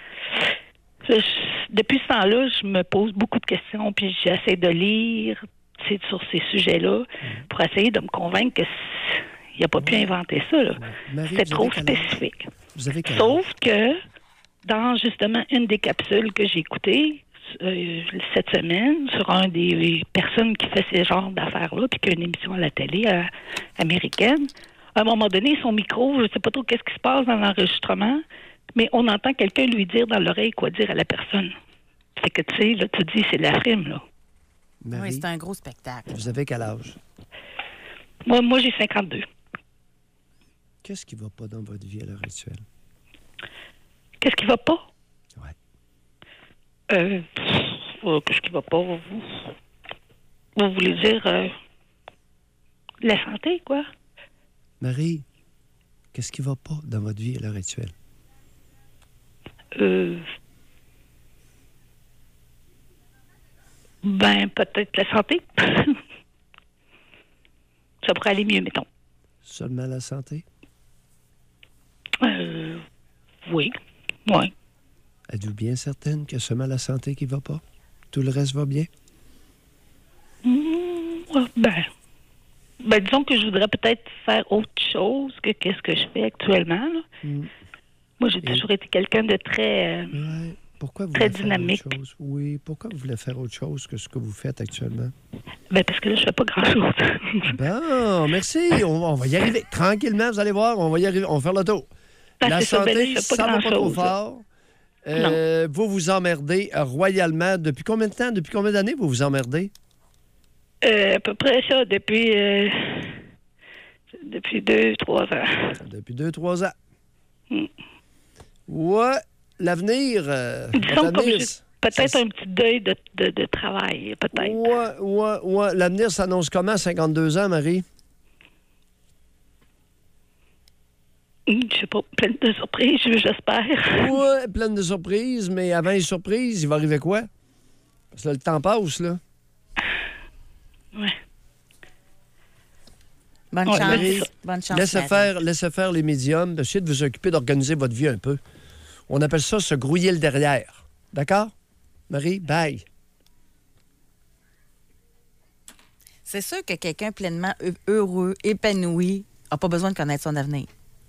F: Je, depuis ce temps-là, je me pose beaucoup de questions, puis j'essaie de lire, tu sais, sur ces sujets-là pour essayer de me convaincre qu'il Il n'a pas pu inventer ça, là.
E: Marie,
F: C'est
E: vous
F: trop
E: avez quel âge?
F: spécifique.
E: Vous avez quel
F: Sauf que, dans justement une des capsules que j'ai écoutées euh, cette semaine, sur un des personnes qui fait ce genre d'affaires-là, puis qui a une émission à la télé euh, américaine, à un moment donné, son micro, je ne sais pas trop qu'est-ce qui se passe dans l'enregistrement, mais on entend quelqu'un lui dire dans l'oreille quoi dire à la personne. Fait que, tu sais, là, tu dis, c'est de la frime, là.
E: Marie,
C: Oui, c'est un gros spectacle.
E: vous avez quel âge?
F: Moi, moi j'ai cinquante-deux.
E: Qu'est-ce qui ne va pas dans votre vie à l'heure actuelle?
F: Qu'est-ce qui va pas?
E: Ouais.
F: Euh, pff, qu'est-ce qui va pas? Vous, vous voulez dire euh, la santé, quoi?
E: Marie, qu'est-ce qui ne va pas dans votre vie à l'heure actuelle?
F: Euh, ben, peut-être la santé. Ça pourrait aller mieux, mettons.
E: Seulement la santé?
F: Euh, oui. Oui.
E: Êtes-vous bien certaine que seulement la santé qui ne va pas? Tout le reste va bien?
F: Mmh, ben, ben, disons que je voudrais peut-être faire autre chose que qu'est-ce que je fais actuellement. Là.
E: Mmh.
F: Moi, j'ai toujours été quelqu'un de très, euh,
E: ouais. Pourquoi vous
F: très
E: voulez faire
F: dynamique.
E: autre chose? Oui, pourquoi vous voulez faire autre chose que ce que vous faites actuellement?
F: Ben, parce que là, je fais pas grand-chose.
E: Bon, merci. On, on va y arriver. Tranquillement, vous allez voir, on va y arriver. On va faire le tour.
F: Ben,
E: la
F: c'est ça,
E: santé,
F: ben là, je fais pas
E: ça va pas trop
F: grand-chose, là.
E: fort. Euh, vous vous emmerdez euh, royalement. Depuis combien de temps? Depuis combien d'années vous vous emmerdez?
F: Euh, à peu près ça, depuis, euh, depuis deux, trois ans.
E: Depuis deux, trois ans.
F: Mm.
E: Ouais, l'avenir... Euh,
F: Disons
E: votre
F: comme
E: avenir,
F: j'ai
E: ça-
F: peut-être un petit deuil de, de, de travail, peut-être.
E: Ouais, ouais, ouais. L'avenir s'annonce comment à cinquante-deux ans, Marie?
F: Je sais pas, pleine de surprises, j'espère.
E: Ouais, pleine de surprises, mais avant les surprises, il va arriver quoi? Parce que là, le temps passe, là.
F: Ouais.
C: Bonne
E: Ouais,
C: chance.
E: Marie,
C: Bonne chance.
E: Laissez
C: Marie.
E: faire, laissez faire les médiums. Essayez de vous occuper d'organiser votre vie un peu. On appelle ça se grouiller le derrière. D'accord? Marie, bye.
C: C'est sûr que quelqu'un pleinement heu- heureux, épanoui, n'a pas besoin de connaître son avenir.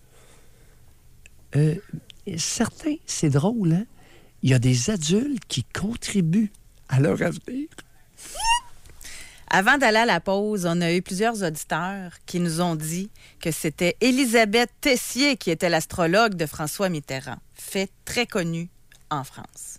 E: Euh, certains, c'est drôle, hein? Il y a des adultes qui contribuent à leur avenir.
C: Avant d'aller à la pause, on a eu plusieurs auditeurs qui nous ont dit que c'était Élisabeth Tessier qui était l'astrologue de François Mitterrand, fait très connu en France.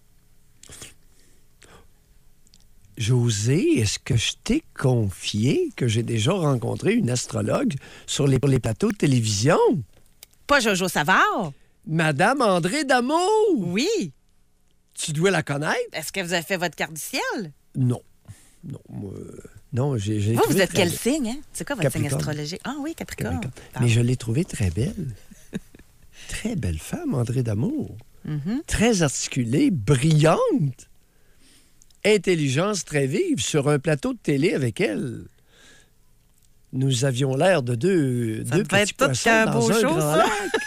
E: José, est-ce que je t'ai confié que j'ai déjà rencontré une astrologue sur les, les plateaux de télévision?
C: Pas Jojo Savard?
E: Madame André Damour!
C: Oui.
E: Tu dois la connaître?
C: Est-ce que vous avez fait votre carte du ciel?
E: Non. Non, moi, non, j'ai... j'ai
C: Vous, vous
E: trouvé
C: êtes
E: très
C: quel
E: belle.
C: signe, hein? C'est quoi votre signe
E: Capricorne.
C: astrologique? Ah oui, Capricorne.
E: Mais je l'ai trouvée très belle. Très belle femme, André Damour.
C: Mhm.
E: Très articulée, brillante. Intelligence très vive sur un plateau de télé avec elle. Nous avions l'air de deux,
C: Ça
E: deux
C: devait
E: petits
C: être tout
E: poissons
C: qu'un
E: dans
C: beau
E: un
C: show,
E: grand
C: ça.
E: lac.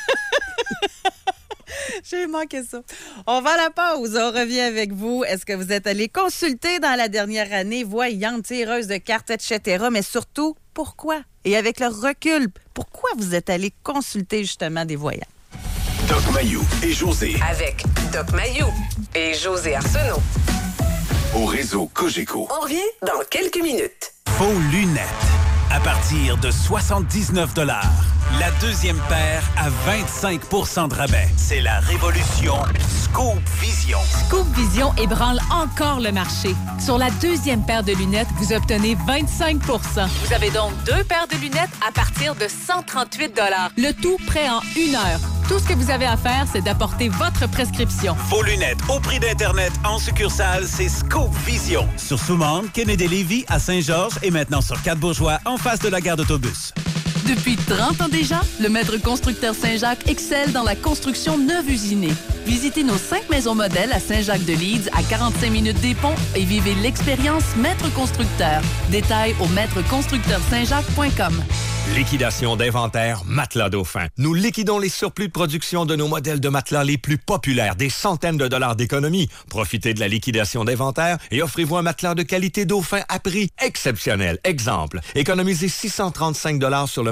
C: J'ai manqué ça. On va à la pause. On revient avec vous. Est-ce que vous êtes allé consulter dans la dernière année, voyante, tireuse de cartes, et cetera. Mais surtout, pourquoi? Et avec le recul, pourquoi vous êtes allé consulter justement des voyants?
B: Doc Mayou et José
D: Avec Doc Mayou et José Arsenault.
B: au réseau Cogeco.
D: On revient dans quelques minutes.
J: Faux lunettes. À partir de soixante-dix-neuf dollars. La deuxième paire à vingt-cinq pour cent de rabais. C'est la révolution Scoop Vision.
I: Scoop Vision ébranle encore le marché. Sur la deuxième paire de lunettes, vous obtenez vingt-cinq pour cent. Vous avez donc deux paires de lunettes à partir de cent trente-huit dollars. Le tout prêt en une heure. Tout ce que vous avez à faire, c'est d'apporter votre prescription.
J: Faux lunettes au prix d'Internet en succursale, c'est Scoop Vision. Sur Soumande, Kennedy-Lévis, à Saint-Georges et maintenant sur Quatre-Bourgeois, en face de la gare d'autobus.
H: Depuis trente ans déjà, le maître constructeur Saint-Jacques excelle dans la construction neuve usinée. Visitez nos cinq maisons modèles à Saint-Jacques-de-Leeds, à quarante-cinq minutes des Ponts, et vivez l'expérience maître constructeur. Détails au maître constructeur saint jacques point com.
T: Liquidation d'inventaire Matelas Dauphin. Nous liquidons les surplus de production de nos modèles de matelas les plus populaires, des centaines de dollars d'économie. Profitez de la liquidation d'inventaire et offrez-vous un matelas de qualité Dauphin à prix exceptionnel. Exemple, économisez six cent trente-cinq dollars sur le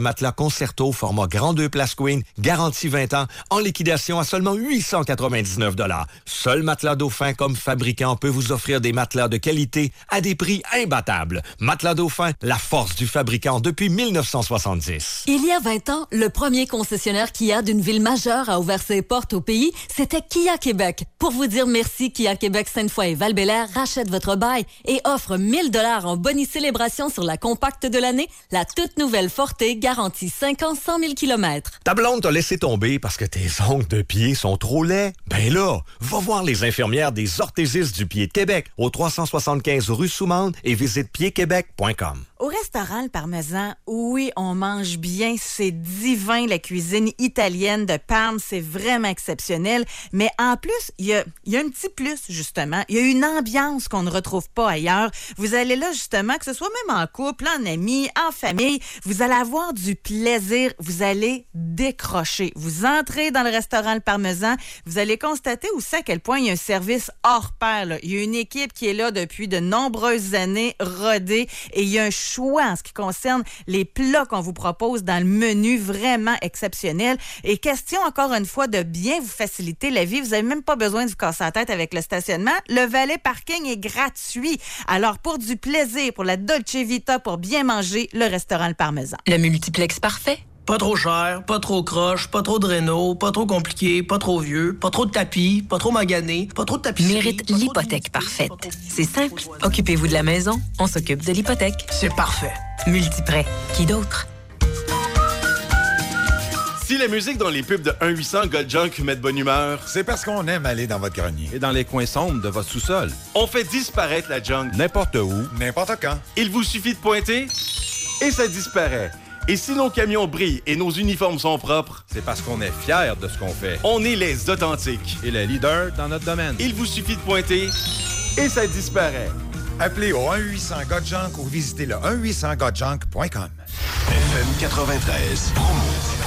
T: matelas Concerto format grand deux places queen, garantie vingt ans, en liquidation à seulement huit cent quatre-vingt-dix-neuf dollars. Seul Matelas Dauphin comme fabricant peut vous offrir des matelas de qualité à des prix imbattables. Matelas Dauphin, la force du fabricant depuis mille neuf cent soixante-dix.
V: Il y a vingt ans, le premier concessionnaire Kia d'une ville majeure a ouvert ses portes au pays. C'était Kia Québec. Pour vous dire merci, Kia Québec Sainte-Foy et Val-Bélair rachète votre bail et offre mille dollars en bonus célébration sur la compacte de l'année, la toute nouvelle Forte, garantie cinq ans, cent mille kilomètres.
T: Ta blonde t'a laissé tomber parce que tes ongles de pied sont trop laids? Ben là, va voir les infirmières des orthésistes du pied de Québec au trois cent soixante-quinze rue Soumande et visite pied québec point com.
C: Au restaurant Le Parmesan, oui, on mange bien. C'est divin, la cuisine italienne de Parme. C'est vraiment exceptionnel. Mais en plus, il y a, y a un petit plus, justement. Il y a une ambiance qu'on ne retrouve pas ailleurs. Vous allez là, justement, que ce soit même en couple, en amis, en famille, vous allez avoir du plaisir. Vous allez décrocher. Vous entrez dans le restaurant Le Parmesan, vous allez constater aussi à quel point il y a un service hors pair, là. Il y a une équipe qui est là depuis de nombreuses années, rodée, et il y a un choix en ce qui concerne les plats qu'on vous propose dans le menu, vraiment exceptionnel. Et question, encore une fois, de bien vous faciliter la vie. Vous n'avez même pas besoin de vous casser la tête avec le stationnement. Le valet parking est gratuit. Alors, pour du plaisir, pour la Dolce Vita, pour bien manger, le restaurant Le Parmesan.
L: Le multiplex parfait. Pas trop cher, pas trop croche, pas trop de réno, pas trop compliqué, pas trop vieux, pas trop de tapis, pas trop magané, pas trop de tapis. Mérite l'hypothèque parfaite. C'est simple. Occupez-vous de la maison, on s'occupe de l'hypothèque. C'est parfait. Multiprêt. Qui d'autre?
M: Si la musique dans les pubs de un huit cents Gold Junk met de bonne humeur,
N: c'est parce qu'on aime aller dans votre grenier.
M: Et dans les coins sombres de votre sous-sol. On fait disparaître la junk
N: n'importe où, n'importe quand.
M: Il vous suffit de pointer et ça disparaît. Et si nos camions brillent et nos uniformes sont propres,
N: c'est parce qu'on est fiers de ce qu'on fait.
M: On est les authentiques.
N: Et les leaders dans notre domaine.
M: Il vous suffit de pointer et ça disparaît.
N: Appelez au un huit cents Gold Junk ou visitez le un huit cents god junk point com.
B: F M quatre-vingt-treize, promo,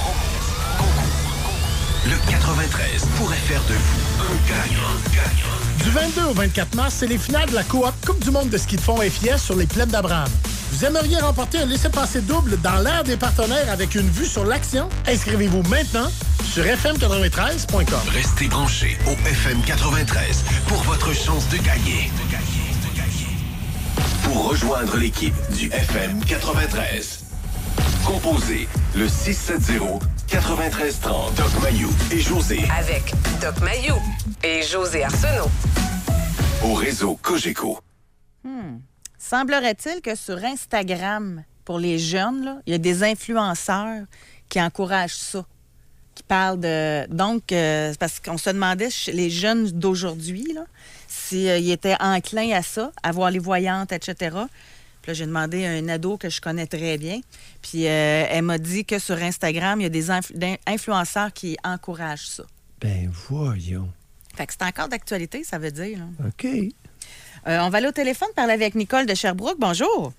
B: le quatre-vingt-treize pourrait faire de vous un gagnant.
R: Du vingt-deux au vingt-quatre mars, c'est les finales de la Coop Coupe du monde de ski de fond F I S sur les plaines d'Abraham. Vous aimeriez remporter un laissez-passer double dans l'ère des partenaires avec une vue sur l'action? Inscrivez-vous maintenant sur f m quatre-vingt-treize point com.
B: Restez branchés au F M quatre-vingt-treize pour votre chance de gagner. Pour rejoindre l'équipe du F M quatre-vingt-treize, composez le six sept zéro quatre-vingt-treize trente. Doc Mayou et José.
D: Avec Doc Mayou et José Arsenault.
B: Au réseau Cogeco.
C: Hmm. Semblerait-il que sur Instagram, pour les jeunes, là, il y a des influenceurs qui encouragent ça, qui parlent de... Donc, euh, parce qu'on se demandait, les jeunes d'aujourd'hui, là, s'ils euh, étaient enclins à ça, à voir les voyantes, et cetera. Puis là, j'ai demandé à un ado que je connais très bien, puis euh, elle m'a dit que sur Instagram, il y a des influ- influenceurs qui encouragent ça.
E: Ben voyons.
C: Fait que c'est encore d'actualité, ça veut dire. Là.
E: OK.
C: Euh, on va aller au téléphone parler avec Nicole de Sherbrooke. Bonjour.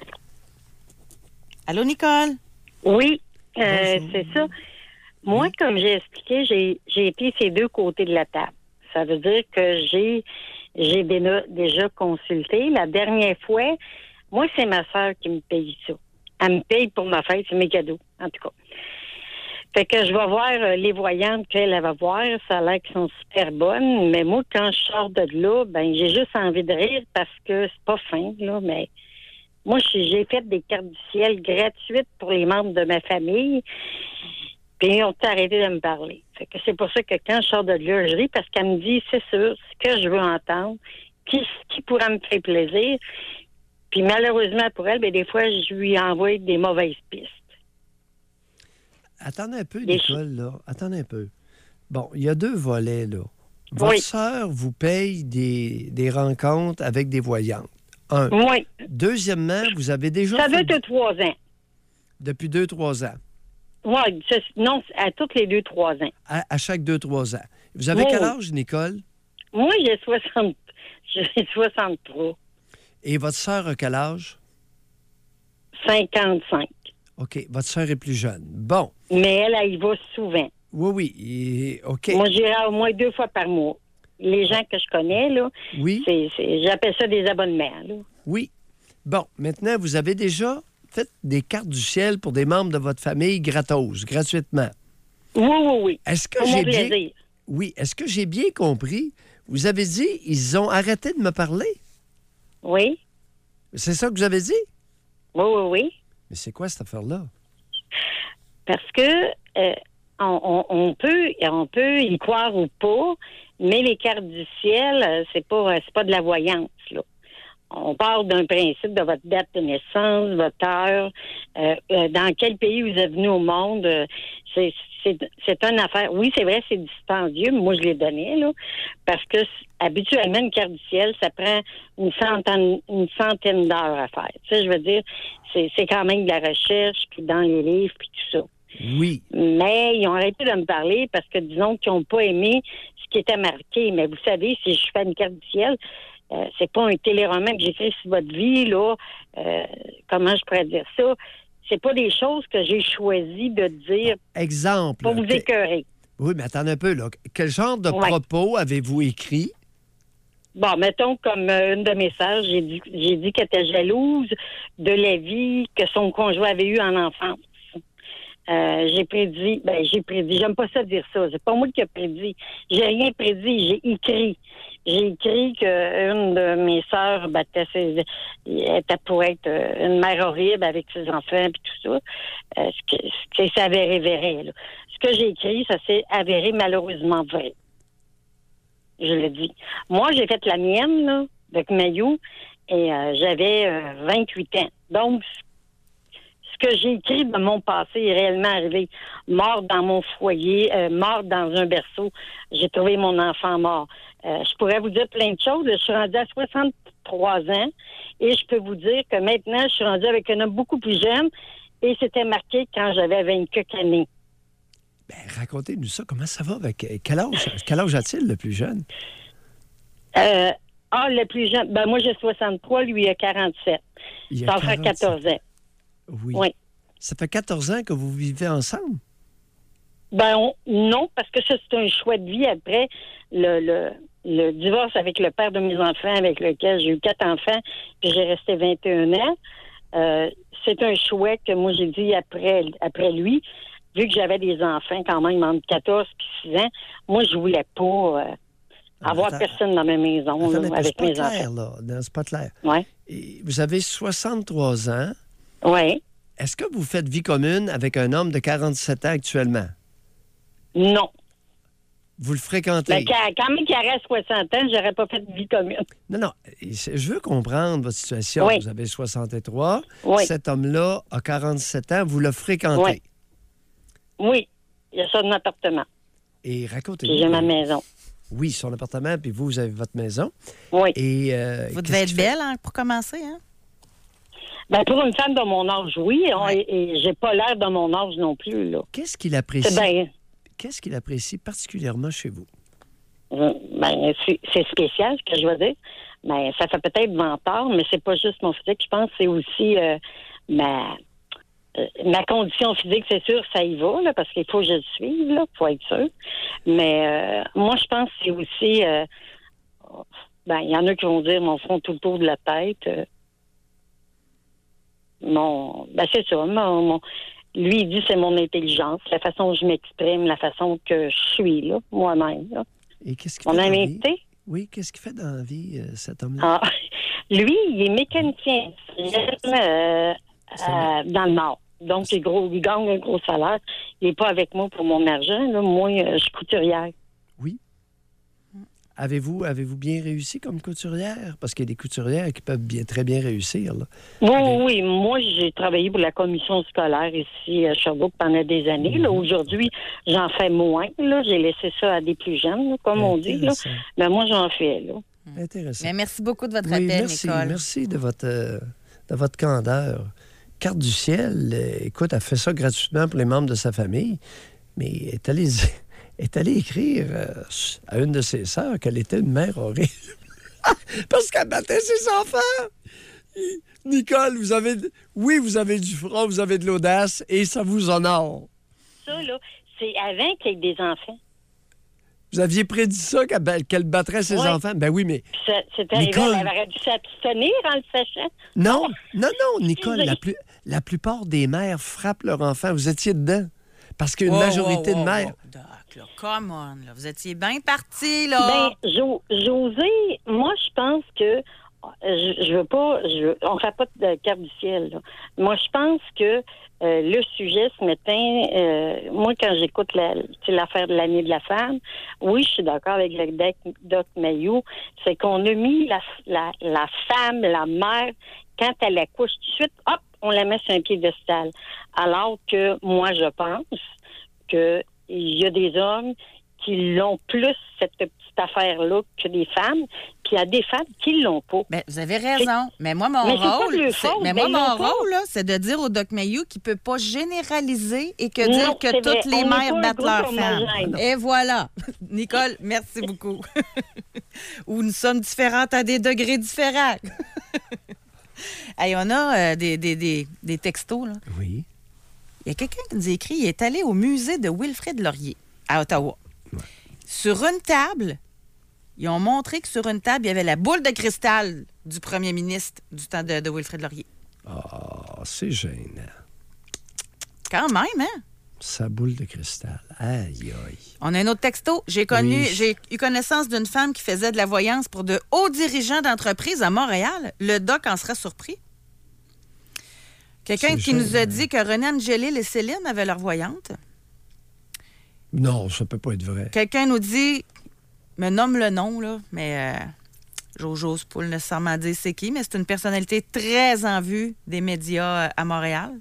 C: Allô, Nicole?
O: Oui, euh, c'est ça. Moi, oui. Comme j'ai expliqué, j'ai, j'ai été ces deux côtés de la table. Ça veut dire que j'ai, j'ai déjà, déjà consulté. La dernière fois, moi, c'est ma sœur qui me paye ça. Elle me paye pour ma fête, c'est mes cadeaux, en tout cas. Fait que je vais voir euh, les voyantes qu'elle elle va voir. Ça a l'air qu'elles sont super bonnes. Mais moi, quand je sors de là, ben j'ai juste envie de rire parce que c'est pas fin, là. Mais moi, j'ai fait des cartes du ciel gratuites pour les membres de ma famille. Puis ils ont arrêté de me parler. Fait que c'est pour ça que quand je sors de là, je ris parce qu'elle me dit, c'est sûr, ce que je veux entendre, qui, qui pourra me faire plaisir. Puis malheureusement pour elle, ben des fois, je lui envoie des mauvaises pistes.
E: Attendez un peu, Nicole, là. Attendez un peu. Bon, il y a deux volets, là. Votre
O: oui.
E: sœur vous paye des, des rencontres avec des voyantes. Un.
O: Oui.
E: Deuxièmement, vous avez déjà...
O: Ça
E: fait...
O: fait deux, trois ans.
E: Depuis deux, trois ans.
O: Oui, non, à toutes les deux, trois ans.
E: À, à chaque deux, trois ans. Vous avez
O: oui.
E: quel âge, Nicole?
O: Moi, j'ai soixante... j'ai soixante-trois.
E: Et votre sœur a quel âge?
O: cinquante-cinq.
E: OK. Votre sœur est plus jeune. Bon.
O: Mais elle, elle y va souvent.
E: Oui, oui. Et, OK.
O: Moi, j'irai au moins deux fois par mois. Les gens que je connais, là,
E: oui.
O: c'est, c'est, j'appelle ça des abonnements. Là.
E: Oui. Bon, maintenant, vous avez déjà fait des cartes du ciel pour des membres de votre famille gratos, gratuitement.
O: Oui, oui, oui.
E: Est-ce que
O: Pour
E: j'ai
O: mon
E: bien...
O: plaisir.
E: Oui, est-ce que j'ai bien compris? Vous avez dit, ils ont arrêté de me parler?
O: Oui.
E: C'est ça que vous avez dit?
O: Oui, oui, oui.
E: Mais c'est quoi cette affaire-là?
O: Parce que euh, on, on, on peut on peut y croire ou pas, mais les cartes du ciel, euh, c'est pas c'est pas de la voyance, là. On parle d'un principe de votre date de naissance, votre heure, euh, euh, dans quel pays vous êtes venu au monde. Euh, c'est, c'est, c'est une affaire. Oui, c'est vrai, c'est dispendieux, mais moi, je l'ai donné, là, parce que habituellement, une carte du ciel, ça prend une centaine, une centaine d'heures à faire. Tu sais, je veux dire, c'est, c'est quand même de la recherche, puis dans les livres, puis tout ça.
E: Oui.
O: Mais ils ont arrêté de me parler parce que, disons, qu'ils n'ont pas aimé ce qui était marqué. Mais vous savez, si je fais une carte du ciel, Euh, c'est pas un téléroman que j'écris sur votre vie, là. Euh, comment je pourrais dire ça? C'est pas des choses que j'ai choisi de dire.
E: Exemple.
O: Pour vous
E: que...
O: écœurer.
E: Oui, mais attendez un peu, là. Quel genre de
O: Ouais.
E: propos avez-vous écrit?
O: Bon, mettons, comme euh, une de mes sœurs, j'ai dit, j'ai dit qu'elle était jalouse de la vie que son conjoint avait eue en enfance. Euh, j'ai prédit, ben j'ai prédit, j'aime pas ça dire ça, c'est pas moi qui ai prédit. J'ai rien prédit, j'ai écrit. J'ai écrit qu'une de mes sœurs battait ses, était pour être une mère horrible avec ses enfants et tout ça. Euh, ce que, ce que ça avéré vrai, là. Ce que j'ai écrit, ça s'est avéré malheureusement vrai. Je le dis. Moi, j'ai fait la mienne, là, avec Mayou, et euh, j'avais euh, vingt-huit ans. Donc, ce que j'ai écrit de mon passé est réellement arrivé. Mort dans mon foyer, euh, mort dans un berceau. J'ai trouvé mon enfant mort. Euh, je pourrais vous dire plein de choses. Je suis rendue à soixante-trois ans et je peux vous dire que maintenant, je suis rendue avec un homme beaucoup plus jeune et c'était marqué quand j'avais vingt-quatre années.
E: Ben, racontez-nous ça. Comment ça va? Avec quel âge, quel âge a-t-il, le plus jeune?
O: Euh, ah, le plus jeune. Ben, moi, j'ai soixante-trois, lui, il a quarante-sept.
E: Il a
O: Ça fait quatorze ans.
E: Oui.
O: Oui.
E: Ça fait quatorze ans que vous vivez ensemble?
O: Ben on, non, parce que ça, c'est un choix de vie après le, le, le divorce avec le père de mes enfants, avec lequel j'ai eu quatre enfants, puis j'ai resté vingt et un ans. Euh, c'est un choix que moi, j'ai dit après, après lui, vu que j'avais des enfants quand même entre quatorze et six ans, moi, je voulais pas euh, avoir
E: attends,
O: personne dans ma maison
E: attendez,
O: là, avec
E: c'est pas
O: mes
E: clair,
O: enfants.
E: là. Non, c'est pas clair.
O: Ouais.
E: Et vous avez soixante-trois ans.
O: Oui.
E: Est-ce que vous faites vie commune avec un homme de quarante-sept ans actuellement?
O: Non.
E: Vous le fréquentez?
O: Ben, quand même qu'il aurait soixante ans, j'aurais pas fait de vie commune.
E: Non, non. Je veux comprendre votre situation.
O: Oui.
E: Vous avez soixante-trois.
O: Oui.
E: Cet homme-là a quarante-sept ans. Vous le fréquentez?
O: Oui. Oui. Il y a ça dans l'appartement.
E: Et racontez-nous.
O: J'ai ma maison.
E: Oui, son appartement, puis vous, vous avez votre maison.
O: Oui.
E: Et, euh,
C: vous devez être belle hein, pour commencer, hein?
O: Ben, pour une femme de mon âge, oui. On, et, et j'ai pas l'air de mon âge non plus, là.
E: Qu'est-ce qu'il apprécie?
O: C'est bien.
E: Qu'est-ce qu'il apprécie particulièrement chez vous?
O: Euh, ben, c'est, c'est spécial, ce que je veux dire. Ben, ça fait peut-être vingt ans, mais c'est pas juste mon physique. Je pense que c'est aussi euh, ma, euh, ma condition physique, c'est sûr, ça y va, là, parce qu'il faut que je le suive, là, faut être sûr. Mais euh, moi, je pense que c'est aussi... Euh, ben, il y en a qui vont dire mon front tout autour de la tête. Euh, mon... Ben, c'est ça, mon... mon lui, il dit c'est mon intelligence, la façon dont je m'exprime, la façon que je suis, là, moi-même. Là.
E: Et qu'est-ce qu'il
O: On
E: fait
O: a
E: dans la
O: invité?
E: vie? Oui, qu'est-ce qu'il fait dans la vie, euh, cet homme-là?
O: Ah, lui, il est mécanicien euh, euh, dans le Nord. Donc, il, gros, il gagne un gros salaire. Il n'est pas avec moi pour mon argent. Là. Moi, euh, je suis couturière.
E: Oui. Avez-vous, avez-vous bien réussi comme couturière? Parce qu'il y a des couturières qui peuvent bien, très bien réussir. Là.
O: Oui,
E: Avez...
O: oui. Moi, j'ai travaillé pour la commission scolaire ici à Sherbrooke pendant des années. Là. Aujourd'hui, j'en fais moins. Là. J'ai laissé ça à des plus jeunes, là, comme on dit. Là. Mais moi, j'en fais. Là.
E: Intéressant.
C: Mais merci beaucoup de votre
E: oui,
C: appel,
E: merci,
C: Nicole.
E: Merci de votre, euh, de votre candeur. Carte du ciel, euh, écoute, elle fait ça gratuitement pour les membres de sa famille, mais elle est allée... est allée écrire euh, à une de ses sœurs qu'elle était une mère horrible. Parce qu'elle battait ses enfants. Nicole, vous avez... Oui, vous avez du front, vous avez de l'audace et ça vous honore.
O: Ça, là, c'est avant qu'il y ait des enfants.
E: Vous aviez prédit ça, qu'elle, qu'elle battrait ses
O: oui.
E: enfants? Ben oui, mais...
O: Ça, c'était arrivé,
E: Nicole...
O: elle aurait dû s'abstenir en le sachant.
E: Non, non, non, Nicole, la, plus, la plupart des mères frappent leur enfant. Vous étiez dedans. Parce qu'une
C: Wow,
E: majorité
C: wow, wow,
E: de mères...
C: wow. Doc, là, come on, là. Vous étiez bien partis, là.
O: Ben, Jo- José, moi, je pense que je, je veux pas, je veux, on fait pas de carte du ciel, là. Moi, je pense que euh, le sujet ce matin, euh, moi, quand j'écoute la, l'affaire de l'année de la femme, oui, je suis d'accord avec le doc, doc Mayou, c'est qu'on a mis la, la, la femme, la mère, quand elle accouche tout de suite, hop, on la met sur un piédestal. Alors que moi, je pense qu'il y a des hommes qui l'ont plus, cette petite affaire-là, que des femmes, puis il y a des femmes qui l'ont pas.
C: Ben, vous avez raison.
O: C'est...
C: Mais moi, mon
O: mais c'est
C: rôle,
O: pas le
C: c'est...
O: faute,
C: mais
O: ben,
C: moi, mon
O: pas.
C: rôle, là, c'est de dire au Doc Mayou qu'il peut pas généraliser et que
O: Non,
C: dire que
O: c'est
C: toutes
O: vrai.
C: les
O: On
C: mères
O: n'est pas un
C: battent
O: groupe
C: leurs femmes.
O: homogène.
C: Et voilà. Nicole, merci beaucoup. Où nous sommes différentes à des degrés différents. Hey, on a euh, des, des, des, des textos, là.
E: Oui.
C: Il y a quelqu'un qui nous a écrit, il est allé au musée de Wilfrid Laurier, à Ottawa.
E: Ouais.
C: Sur une table, ils ont montré que sur une table, il y avait la boule de cristal du premier ministre du temps de, de Wilfrid Laurier.
E: Ah, oh, c'est gênant.
C: Quand même, hein?
E: Sa boule de cristal. Aïe, aïe.
C: On a un autre texto. J'ai connu,
E: Oui.
C: j'ai eu connaissance d'une femme qui faisait de la voyance pour de hauts dirigeants d'entreprise à Montréal. Le doc en serait surpris. Quelqu'un
E: C'est
C: qui nous a
E: gênant.
C: dit que René Angélil et Céline avaient leur voyante.
E: Non, ça peut pas être vrai.
C: Quelqu'un nous dit, me nomme le nom, là, mais euh, j'ose pas nécessairement dire c'est qui, mais c'est une personnalité très en vue des médias euh, à Montréal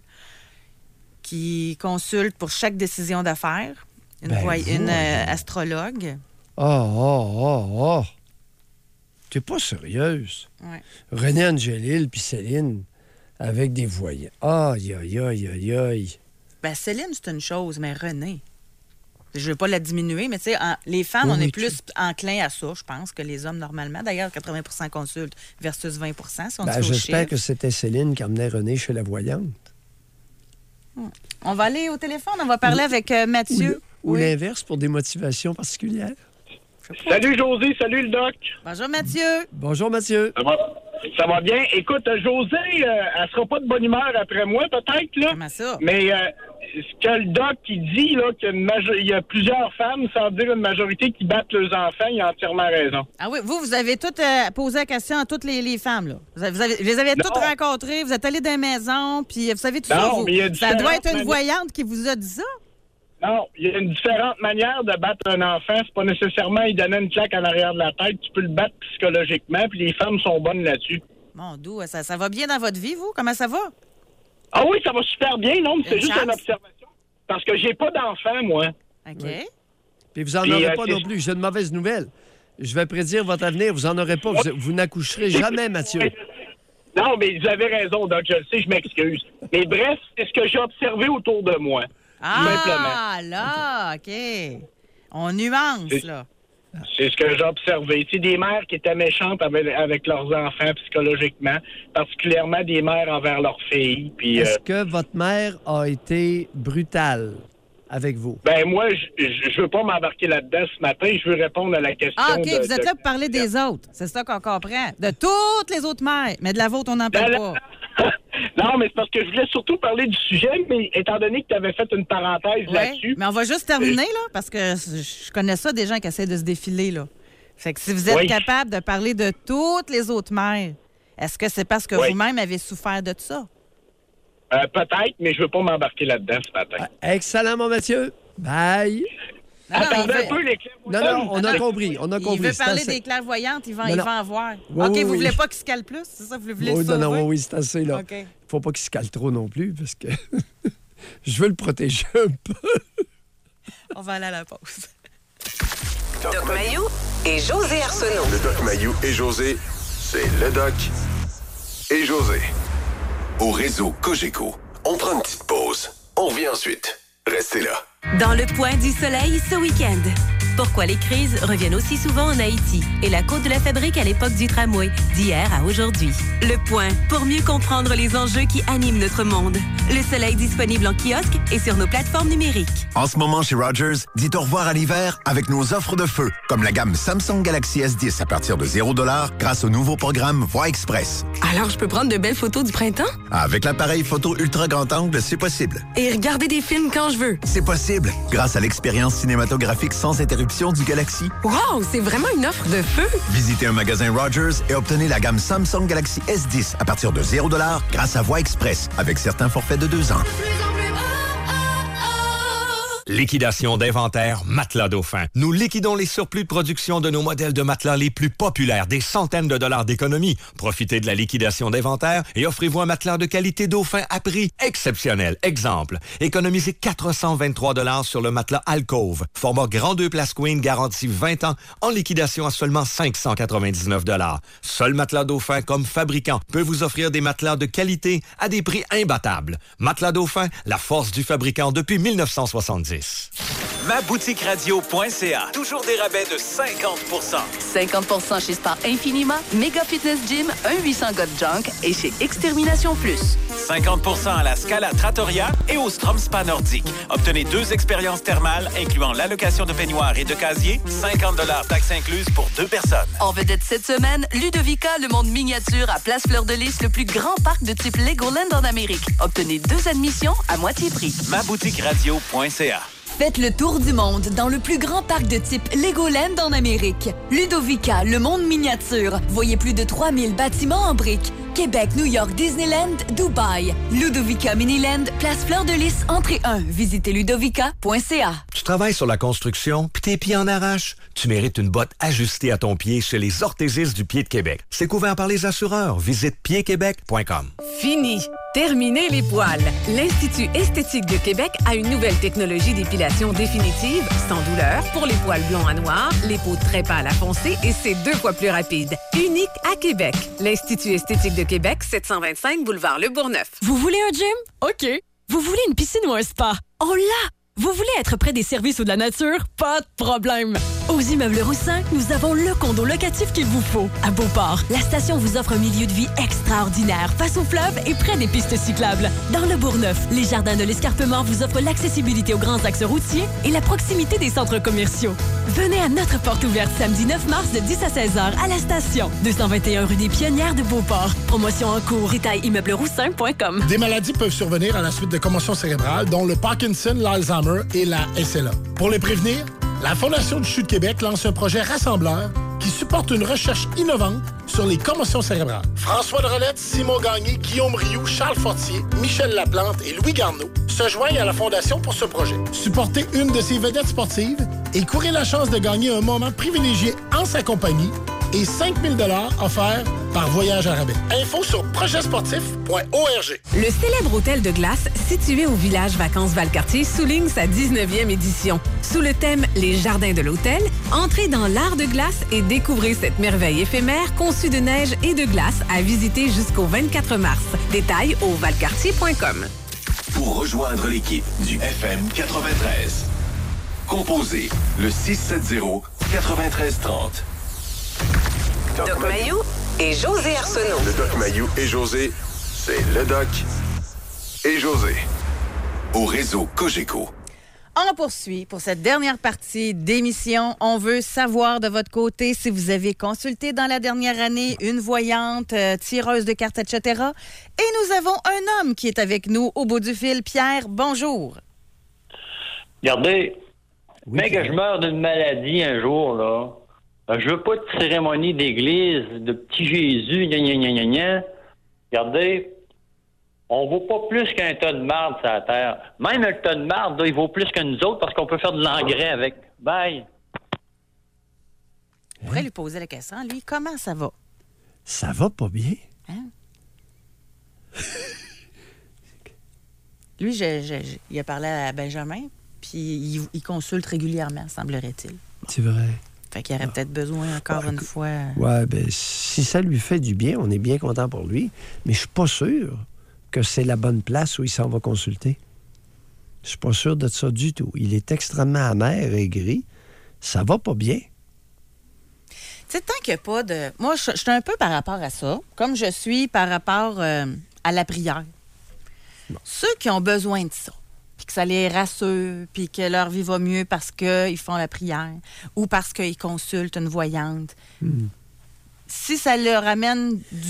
C: qui consulte pour chaque décision d'affaires une,
E: Ben,
C: voy- une euh,
E: voyons.
C: astrologue.
E: Oh, oh, oh, oh. T'es pas sérieuse.
C: Ouais.
E: René Angélil puis Céline avec des voyants. Aïe, aïe, aïe, aïe, aïe.
C: Ben, Céline, c'est une chose, mais René, je veux pas la diminuer, mais tu sais, en- les femmes,
E: Oui,
C: on est
E: oui,
C: plus enclins à ça, je pense, que les hommes normalement. D'ailleurs, quatre-vingts pour cent consultent versus vingt pour cent, si on
E: Ben,
C: dit au
E: j'espère
C: chiffre.
E: que c'était Céline qui emmenait René chez la voyante.
C: On va aller au téléphone, on va parler avec euh, Mathieu.
E: Ou
C: Oui.
E: l'inverse pour des motivations particulières.
A: Salut José, salut le doc.
C: Bonjour Mathieu.
E: Bonjour Mathieu.
A: Ça va, ça va bien. Écoute, José, euh, elle sera pas de bonne humeur après moi, peut-être, là.
C: Comment ça?
A: Mais euh, ce que le doc qui dit, là, qu'il y a une majo- il y a plusieurs femmes, sans dire une majorité, qui battent leurs enfants, il a entièrement raison.
C: Ah oui, vous, vous avez toutes euh, posé la question à toutes les, les femmes, là. Vous avez, vous avez- vous les avez
A: Non.
C: toutes rencontrées, vous êtes allés dans les maisons, puis vous savez tout
A: Non,
C: ça, vous.
A: mais il y a
C: Ça doit
A: différentes
C: être une
A: manières.
C: voyante qui vous a dit ça?
A: Non, il y a une différente manière de battre un enfant. C'est pas nécessairement lui donner une claque en arrière de la tête. Tu peux le battre psychologiquement, puis les femmes sont bonnes là-dessus.
C: Mon doux, ça, ça va bien dans votre vie, vous? Comment ça va?
A: Ah oui, ça va super bien, non? mais C'est
C: Une
A: juste
C: chance.
A: une observation. Parce que j'ai pas d'enfant, moi.
C: OK.
E: Oui. Puis vous en
A: Puis,
E: aurez
A: euh,
E: pas
A: c'est-
E: non plus. J'ai une mauvaise nouvelle. Je vais prédire votre avenir. Vous en aurez pas. Vous, vous n'accoucherez jamais, Mathieu.
A: Non, mais vous avez raison, Doc, je le sais, je m'excuse. Mais bref, c'est ce que j'ai observé autour de moi.
C: Ah, là, OK. On nuance,
A: C'est-
C: là.
A: C'est ce que j'ai observé. C'est des mères qui étaient méchantes avec, avec leurs enfants psychologiquement, particulièrement des mères envers leurs filles. Puis, euh,
E: Est-ce que votre mère a été brutale avec vous?
A: ben moi, je je veux pas m'embarquer là-dedans ce matin. Je veux répondre à la question.
C: Ah, OK,
A: de-
C: vous êtes
A: de-
C: là pour parler des autres. C'est ça qu'on comprend. De toutes les autres mères. Mais de la vôtre, on n'en parle pas.
A: Non, mais c'est parce que je voulais surtout parler du sujet, mais étant donné que tu avais fait une parenthèse
C: Ouais,
A: là-dessus.
C: mais on va juste terminer, là, parce que je connais ça des gens qui essaient de se défiler, là. Fait que si vous êtes
A: Oui.
C: capable de parler de toutes les autres mères, est-ce que c'est parce que
A: Oui.
C: vous-même avez souffert de ça?
A: Euh, peut-être, mais je veux pas m'embarquer là-dedans ce matin.
E: Excellent, mon Mathieu. Bye.
C: Non, non,
A: Attendez
C: il
A: un
C: veut-
A: peu, les
E: Non, non, on a compris. On a
C: Il
E: compris.
C: veut
E: C'est
C: parler
E: assez.
C: des clairvoyantes, il va,
E: Non,
C: il
E: non.
C: va en voir.
E: Oui,
C: OK,
E: oui,
C: vous
E: oui.
C: voulez pas qu'il se cale plus? C'est ça? Vous voulez
E: Oui,
C: le
E: non, non,
C: sauver?
E: oui, c'est assez, là.
C: OK.
E: Faut pas qu'il se cale trop non plus, parce que je veux le protéger un peu.
C: On va aller à la pause.
D: Doc Mayou et José Arsenault.
B: Le Doc Mayou et José, c'est le Doc et José. Au réseau Cogeco, on prend une petite pause. On revient ensuite. Restez là.
V: Dans le point du soleil ce week-end. Pourquoi les crises reviennent aussi souvent en Haïti et la côte de la fabrique à l'époque du tramway, d'hier à aujourd'hui. Le point, pour mieux comprendre les enjeux qui animent notre monde. Le soleil disponible en kiosque et sur nos plateformes numériques.
G: En ce moment, chez Rogers, dites au revoir à l'hiver avec nos offres de feu, comme la gamme Samsung Galaxy S dix à partir de zéro dollar grâce au nouveau programme Voix Express.
K: Alors, je peux prendre de belles photos du printemps?
G: Avec l'appareil photo ultra grand angle, c'est possible.
K: Et regarder des films quand je veux?
G: C'est possible, grâce à l'expérience cinématographique sans interruption du Galaxy.
K: Wow, c'est vraiment une offre de feu!
G: Visitez un magasin Rogers et obtenez la gamme Samsung Galaxy S dix à partir de zéro dollar grâce à Voix Express, avec certains forfaits de deux ans.
T: Liquidation d'inventaire Matelas Dauphin. Nous liquidons les surplus de production de nos modèles de matelas les plus populaires, des centaines de dollars d'économie. Profitez de la liquidation d'inventaire et offrez-vous un matelas de qualité Dauphin à prix exceptionnel. Exemple, économisez quatre cent vingt-trois dollars sur le matelas Alcove. Format grand deux places queen garantie vingt ans en liquidation à seulement cinq cent quatre-vingt-dix-neuf dollars. Seul Matelas Dauphin comme fabricant peut vous offrir des matelas de qualité à des prix imbattables. Matelas Dauphin, la force du fabricant depuis mille neuf cent soixante-dix.
J: ma boutique radio point c a. Toujours des rabais de cinquante pour cent.
H: cinquante pour cent chez Sport Infiniment, Mega Fitness Gym, un huit cents God Junk et chez Extermination Plus.
J: cinquante pour cent à la Scala Trattoria et au Strom Spa Nordique. Obtenez deux expériences thermales incluant l'allocation de peignoir et de casier, cinquante dollars taxes incluses pour deux personnes.
H: En vedette cette semaine, Ludovica, le monde miniature à Place Fleur de Lys, le plus grand parc de type Legoland en Amérique. Obtenez deux admissions à moitié prix.
J: ma boutique radio point c a.
V: Faites le tour du monde dans le plus grand parc de type Legoland en Amérique. Ludovica, le monde miniature. Voyez plus de trois mille bâtiments en briques. Québec, New York, Disneyland, Dubaï. Ludovica Miniland, Place Fleur de Lys, entrée un. Visitez ludovica point c a.
T: Tu travailles sur la construction, puis tes pieds en arrachent? Tu mérites une botte ajustée à ton pied chez les orthésistes du pied de Québec. C'est couvert par les assureurs. Visite pied québec point com.
I: Fini! Terminez les poils! L'Institut esthétique de Québec a une nouvelle technologie d'épilation définitive, sans douleur, pour les poils blonds à noirs, les peaux très pâles à foncé et c'est deux fois plus rapide. Unique à Québec. L'Institut esthétique de Québec, sept cent vingt-cinq boulevard Le Bourgneuf.
V: Vous voulez un gym? OK. Vous voulez une piscine ou un spa? On l'a! Vous voulez être près des services ou de la nature? Pas de problème! Aux Immeubles Roussin, nous avons le condo locatif qu'il vous faut. À Beauport, la station vous offre un milieu de vie extraordinaire, face au fleuve et près des pistes cyclables. Dans le Bourgneuf, les Jardins de l'Escarpement vous offrent l'accessibilité aux grands axes routiers et la proximité des centres commerciaux. Venez à notre porte ouverte samedi neuf mars de dix à seize heures à la station. deux cent vingt et un rue des Pionnières de Beauport. Promotion en cours. Détail immeuble roussin point com.
R: Des maladies peuvent survenir à la suite de commotions cérébrales, dont le Parkinson, l'Alzheimer et la S L A. Pour les prévenir, la Fondation du C H U de Québec lance un projet rassembleur qui supporte une recherche innovante sur les commotions cérébrales. François Drolette, Simon Gagné, Guillaume Rioux, Charles Fortier, Michel Laplante et Louis Garneau se joignent à la Fondation pour ce projet. Supportez une de ces vedettes sportives et courez la chance de gagner un moment privilégié en sa compagnie et cinq mille dollars offerts par Voyage à rabais. Info sur projet sportif point org.
I: Le célèbre hôtel de glace, situé au village Vacances Valcartier, souligne sa dix-neuvième édition. Sous le thème « Les jardins de l'hôtel », entrez dans l'art de glace et découvrez cette merveille éphémère conçue de neige et de glace à visiter jusqu'au vingt-quatre mars. Détails au valcartier point com.
B: Pour rejoindre l'équipe du F M quatre-vingt-treize, composez le six sept zéro, neuf trois trois zéro.
D: Doc Mayou et José Arsenault.
B: Le Doc Mayou et José, c'est le Doc et José. Au réseau Cogeco.
C: On poursuit pour cette dernière partie d'émission. On veut savoir de votre côté si vous avez consulté dans la dernière année une voyante, euh, tireuse de cartes, et cetera. Et nous avons un homme qui est avec nous au bout du fil. Pierre, bonjour.
P: Regardez, oui, mais que je meurs d'une maladie un jour, là, je veux pas de cérémonie d'église, de petit Jésus, gna gna gna gna gna. Regardez, on vaut pas plus qu'un tas de marde sur la terre. Même un tas de marde, là, il vaut plus que nous autres parce qu'on peut faire de l'engrais avec. Bye!
C: On pourrait lui poser la question, lui, comment ça va?
E: Ça va pas bien.
C: Hein? Lui, je, je, je, il a parlé à Benjamin, puis il, il consulte régulièrement, semblerait-il.
E: C'est vrai.
C: Fait qu'il aurait ah. peut-être besoin encore
E: ouais,
C: une fois.
E: Ouais, ben si ça lui fait du bien, on est bien content pour lui. Mais je suis pas sûr que c'est la bonne place où il s'en va consulter. Je suis pas sûr de ça du tout. Il est extrêmement amer et aigri. Ça va pas bien.
C: Tu sais, tant qu'il n'y a pas de... Moi, je, je suis un peu par rapport à ça, comme je suis par rapport euh, à la prière. Non. Ceux qui ont besoin de ça, puis que ça les rassure, puis que leur vie va mieux parce qu'ils font la prière ou parce qu'ils consultent une voyante. Mm. Si ça leur amène du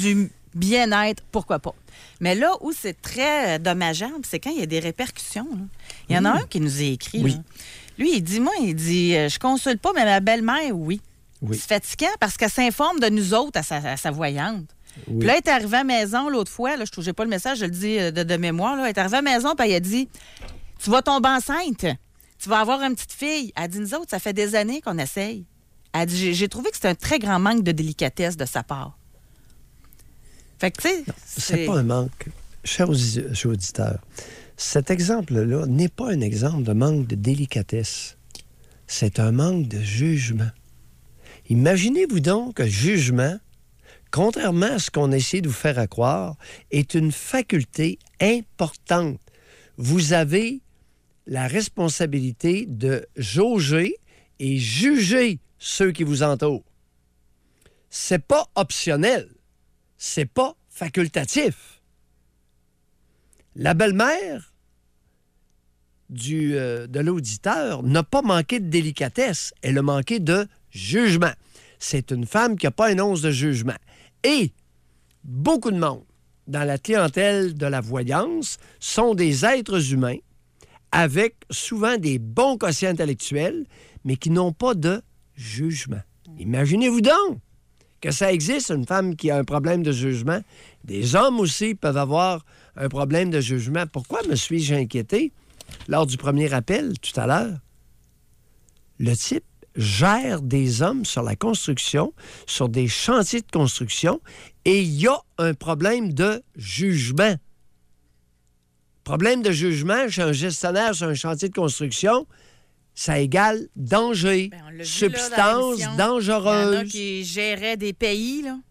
C: bien-être, pourquoi pas. Mais là où c'est très dommageable, c'est quand il y a des répercussions. Là. Il y en a mmh. un qui nous a écrit.
E: Oui.
C: Là. Lui, il dit, moi, il dit, je consulte pas, mais ma belle-mère, oui.
E: oui.
C: C'est fatigant parce qu'elle s'informe de nous autres à sa, à sa voyante. Oui. Puis là, elle est arrivée à la maison l'autre fois, là, je ne touchais pas le message, je le dis de, de mémoire, là, elle est arrivée à la maison, puis elle a dit, tu vas tomber enceinte, tu vas avoir une petite fille. Elle dit, nous autres, ça fait des années qu'on essaye. Elle dit, j'ai, j'ai trouvé que c'était un très grand manque de délicatesse de sa part. Fait que, tu sais...
E: C'est... c'est pas un manque. Chers auditeurs, cet exemple-là n'est pas un exemple de manque de délicatesse. C'est un manque de jugement. Imaginez-vous donc que le jugement, contrairement à ce qu'on essaie de vous faire croire, est une faculté importante. Vous avez la responsabilité de jauger et juger ceux qui vous entourent. C'est pas optionnel. C'est pas facultatif. La belle-mère du, euh, de l'auditeur n'a pas manqué de délicatesse. Elle a manqué de jugement. C'est une femme qui n'a pas une once de jugement. Et beaucoup de monde dans la clientèle de la voyance sont des êtres humains avec souvent des bons quotients intellectuels, mais qui n'ont pas de jugement. Imaginez-vous donc que ça existe, une femme qui a un problème de jugement. Des hommes aussi peuvent avoir un problème de jugement. Pourquoi me suis-je inquiété lors du premier appel tout à l'heure? Le type gère des hommes sur la construction, sur des chantiers de construction, et il y a un problème de jugement. Problème de jugement chez un gestionnaire sur un chantier de construction, ça égale danger, ben, substance vu, là, dangereuse.
C: Il y en a qui géraient des pays, là.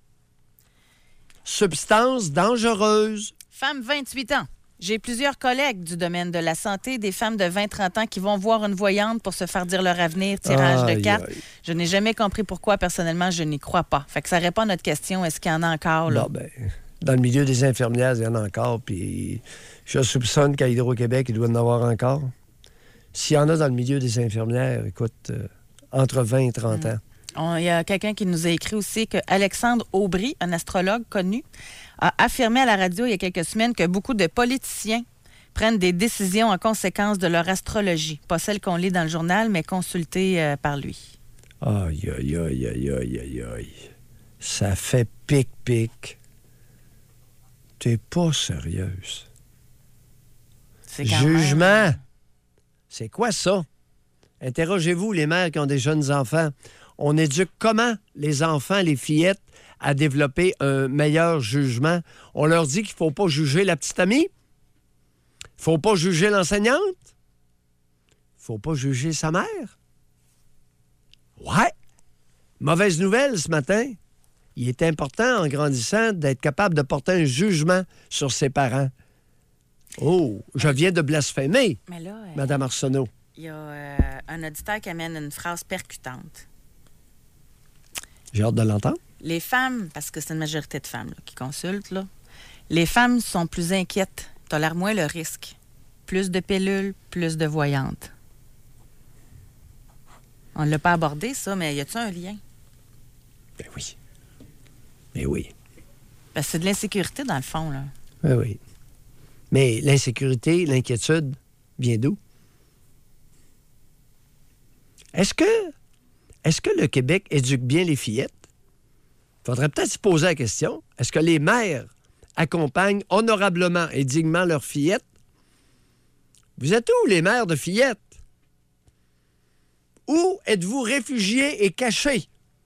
E: Substance dangereuse.
C: Femme, vingt-huit ans. J'ai plusieurs collègues du domaine de la santé, des femmes de vingt à trente ans qui vont voir une voyante pour se faire dire leur avenir, tirage aïe, de cartes. Aïe. Je n'ai jamais compris pourquoi, personnellement, je n'y crois pas. Fait que ça répond à notre question, est-ce qu'il y en a encore, là?
E: Bon, ben, dans le milieu des infirmières, il y en a encore, puis je soupçonne qu'à Hydro-Québec, il doit y en avoir encore. S'il y en a dans le milieu des infirmières, écoute, euh, entre vingt et trente ans.
C: Il y a quelqu'un qui nous a écrit aussi que Alexandre Aubry, un astrologue connu, a affirmé à la radio il y a quelques semaines que beaucoup de politiciens prennent des décisions en conséquence de leur astrologie. Pas celle qu'on lit dans le journal, mais consultée euh, par lui.
E: Aïe, aïe, aïe, aïe, aïe, aïe, aïe. Ça fait pic-pic. T'es pas sérieuse.
C: C'est quand
E: Jugement.
C: Même...
E: C'est quoi ça? Interrogez-vous, les mères qui ont des jeunes enfants. On éduque comment les enfants, les fillettes, à développer un meilleur jugement? On leur dit qu'il ne faut pas juger la petite amie? Il ne faut pas juger l'enseignante? Il ne faut pas juger sa mère? Ouais! Mauvaise nouvelle ce matin. Il est important, en grandissant, d'être capable de porter un jugement sur ses parents. Oh, je viens de blasphémer,
C: Mais là, euh,
E: Mme Arsenault.
C: Il y a euh, un auditeur qui amène une phrase percutante.
E: J'ai hâte de l'entendre.
C: Les femmes, parce que c'est une majorité de femmes là, qui consultent, là, les femmes sont plus inquiètes, tolèrent moins le risque. Plus de pilules, plus de voyantes. On ne l'a pas abordé, ça, mais y a-t-il un lien?
E: Ben oui. Ben oui.
C: Parce que c'est de l'insécurité, dans le fond, là.
E: Ben oui. Mais l'insécurité, l'inquiétude, vient d'où? Est-ce que, est-ce que le Québec éduque bien les fillettes? Il faudrait peut-être se poser la question. Est-ce que les mères accompagnent honorablement et dignement leurs fillettes? Vous êtes où, les mères de fillettes? Où êtes-vous réfugiés et cachés?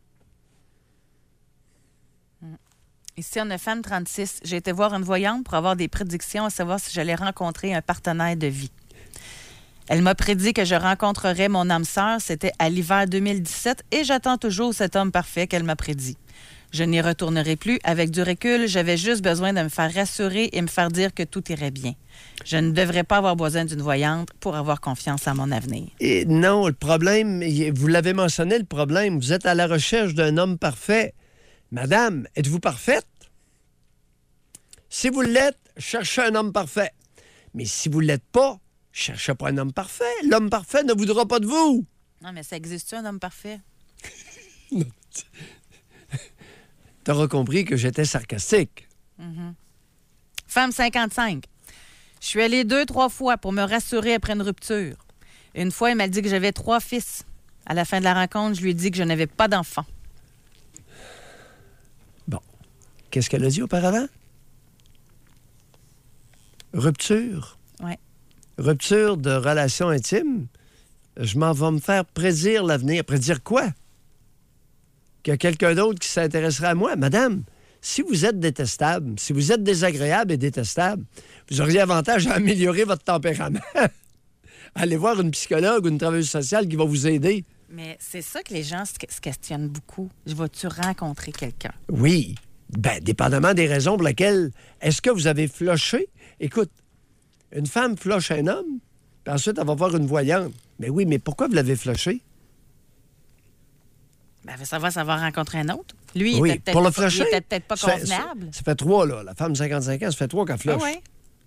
C: Ici, on a femme trente-six. J'ai été voir une voyante pour avoir des prédictions à savoir si j'allais rencontrer un partenaire de vie. Elle m'a prédit que je rencontrerais mon âme sœur. C'était à l'hiver deux mille dix-sept et j'attends toujours cet homme parfait qu'elle m'a prédit. Je n'y retournerai plus. Avec du recul, j'avais juste besoin de me faire rassurer et me faire dire que tout irait bien. Je ne devrais pas avoir besoin d'une voyante pour avoir confiance en mon avenir.
E: Et non, le problème, vous l'avez mentionné, le problème, vous êtes à la recherche d'un homme parfait. Madame, êtes-vous parfaite? Si vous l'êtes, cherchez un homme parfait. Mais si vous ne l'êtes pas, cherchez pas un homme parfait. L'homme parfait ne voudra pas de vous.
C: Non, mais ça existe-tu, un homme parfait?
E: t'auras compris que j'étais sarcastique.
C: Mm-hmm. Femme cinquante-cinq. Je suis allée deux, trois fois pour me rassurer après une rupture. Une fois, elle m'a dit que j'avais trois fils. À la fin de la rencontre, je lui ai dit que je n'avais pas d'enfant.
E: Bon. Qu'est-ce qu'elle a dit auparavant? Rupture.
C: Oui.
E: Rupture de relation intime. Je m'en vais me faire prédire l'avenir. Prédire quoi? Qu'il y a quelqu'un d'autre qui s'intéressera à moi? Madame, si vous êtes détestable, si vous êtes désagréable et détestable, vous auriez avantage à améliorer votre tempérament. Allez voir une psychologue ou une travailleuse sociale qui va vous aider.
C: Mais c'est ça que les gens se questionnent beaucoup. Vas-tu rencontrer quelqu'un?
E: Oui. Ben, dépendamment des raisons pour lesquelles. Est-ce que vous avez floché? Écoute, une femme floche un homme, puis ensuite, elle va voir une voyante. Mais oui, mais pourquoi vous l'avez floché?
C: Ben, elle veut savoir si elle va rencontrer un autre. Lui,
E: oui,
C: il était
E: pour le
C: peut-être,
E: flusher,
C: il était peut-être pas
E: ça,
C: convenable.
E: Ça, ça fait trois, là. La femme de cinquante-cinq ans, ça fait trois qu'elle floche.
C: Ah ouais.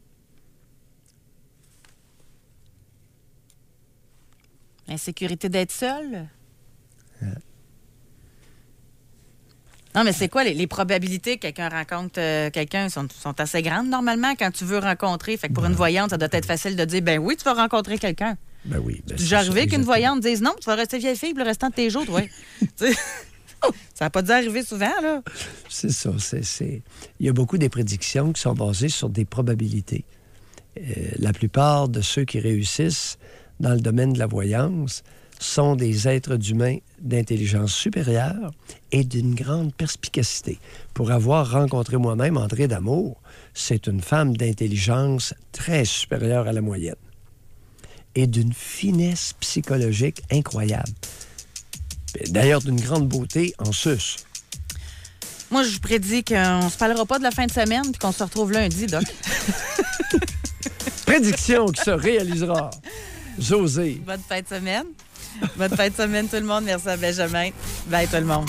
C: L'insécurité d'être seule?
E: Ouais.
C: Non, mais c'est quoi les, les probabilités que quelqu'un rencontre euh, quelqu'un sont, sont assez grandes normalement quand tu veux rencontrer. Fait que pour ben. une voyante, ça doit être facile de dire ben oui, tu vas rencontrer quelqu'un.
E: Ben oui. Ben
C: c'est arrivé qu'une voyante dise non, tu vas rester vieille fille pour le restant de tes jours, toi. Ça n'a pas dû arriver souvent, là.
E: C'est ça. C'est, c'est... Il y a beaucoup des prédictions qui sont basées sur des probabilités. Euh, la plupart de ceux qui réussissent dans le domaine de la voyance sont des êtres d'humains d'intelligence supérieure et d'une grande perspicacité. Pour avoir rencontré moi-même André D'Amour, c'est une femme d'intelligence très supérieure à la moyenne et d'une finesse psychologique incroyable. D'ailleurs, d'une grande beauté en sus.
C: Moi, je prédis qu'on se parlera pas de la fin de semaine puis qu'on se retrouve lundi, Doc.
E: Prédiction qui se réalisera. José.
C: Bonne fin de semaine. Bonne fin de semaine, tout le monde. Merci à Benjamin. Bye, tout le monde.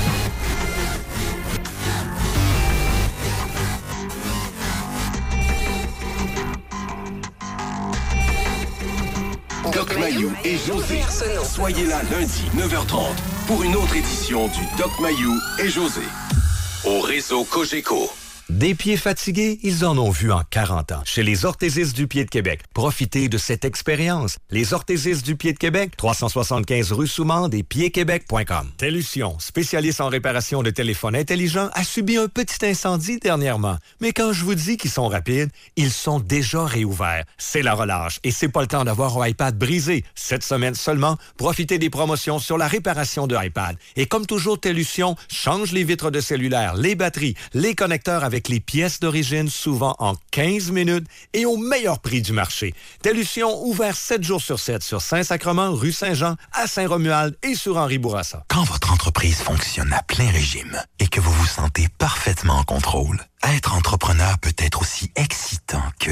B: Doc Mayou et José. Soyez là lundi, neuf heures trente, pour une autre édition du Doc Mayou et José. Au réseau Cogeco.
T: Des pieds fatigués, ils en ont vu en quarante ans. Chez les orthésistes du pied de Québec, profitez de cette expérience. Les orthésistes du pied de Québec, trois cent soixante-quinze rue Soumande et pieds québec point com. Tellution, spécialiste en réparation de téléphones intelligents, a subi un petit incendie dernièrement. Mais quand je vous dis qu'ils sont rapides, ils sont déjà réouverts. C'est la relâche et c'est pas le temps d'avoir un iPad brisé. Cette semaine seulement, profitez des promotions sur la réparation de iPad. Et comme toujours, Tellution change les vitres de cellulaire, les batteries, les connecteurs avec les pièces d'origine, souvent en quinze minutes et au meilleur prix du marché. Tellution, ouvert sept jours sur sept sur Saint-Sacrement, rue Saint-Jean, à Saint-Romuald et sur Henri Bourassa.
Q: Quand votre entreprise fonctionne à plein régime et que vous vous sentez parfaitement en contrôle, être entrepreneur peut être aussi excitant que...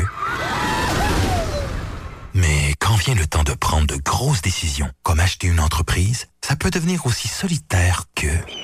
Q: Mais quand vient le temps de prendre de grosses décisions, comme acheter une entreprise, ça peut devenir aussi solitaire que...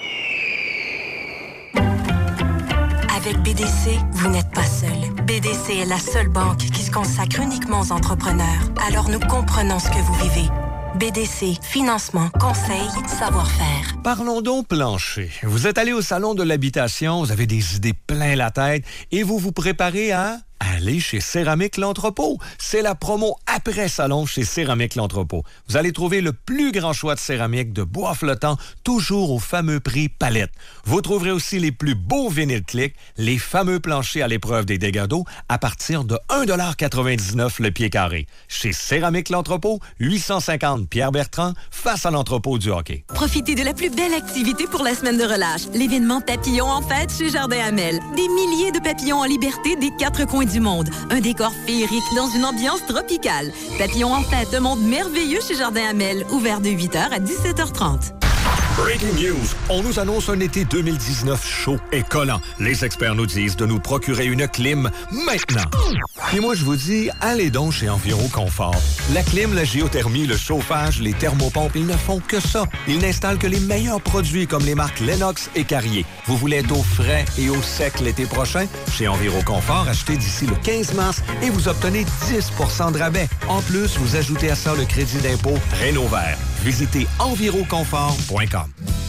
V: Avec B D C, vous n'êtes pas seul. B D C est la seule banque qui se consacre uniquement aux entrepreneurs. Alors nous comprenons ce que vous vivez. B D C, financement, conseil, savoir-faire.
T: Parlons donc plancher. Vous êtes allé au salon de l'habitation, vous avez des idées plein la tête et vous vous préparez à... Allez chez Céramique L'Entrepôt. C'est la promo après-salon chez Céramique L'Entrepôt. Vous allez trouver le plus grand choix de céramique de bois flottant, toujours au fameux prix palette. Vous trouverez aussi les plus beaux vinyles clics, les fameux planchers à l'épreuve des dégâts d'eau à partir de un dollar quatre-vingt-dix-neuf le pied carré. Chez Céramique L'Entrepôt, huit cent cinquante Pierre-Bertrand, face à l'entrepôt du hockey.
V: Profitez de la plus belle activité pour la semaine de relâche. L'événement Papillon en fête chez Jardin Hamel. Des milliers de papillons en liberté des quatre coins du monde. Un décor féerique dans une ambiance tropicale. Papillon en fête, un monde merveilleux chez Jardin Hamel, ouvert de huit heures à dix-sept heures trente.
T: Breaking news! On nous annonce un été deux mille dix-neuf chaud et collant. Les experts nous disent de nous procurer une clim maintenant. Et moi, je vous dis, allez donc chez Enviro Confort. La clim, la géothermie, le chauffage, les thermopompes, ils ne font que ça. Ils n'installent que les meilleurs produits comme les marques Lennox et Carrier. Vous voulez être au frais et au sec l'été prochain? Chez Enviro Confort, achetez d'ici le quinze mars et vous obtenez dix pour cent de rabais. En plus, vous ajoutez à ça le crédit d'impôt Rénovert. Visitez enviroconfort point com.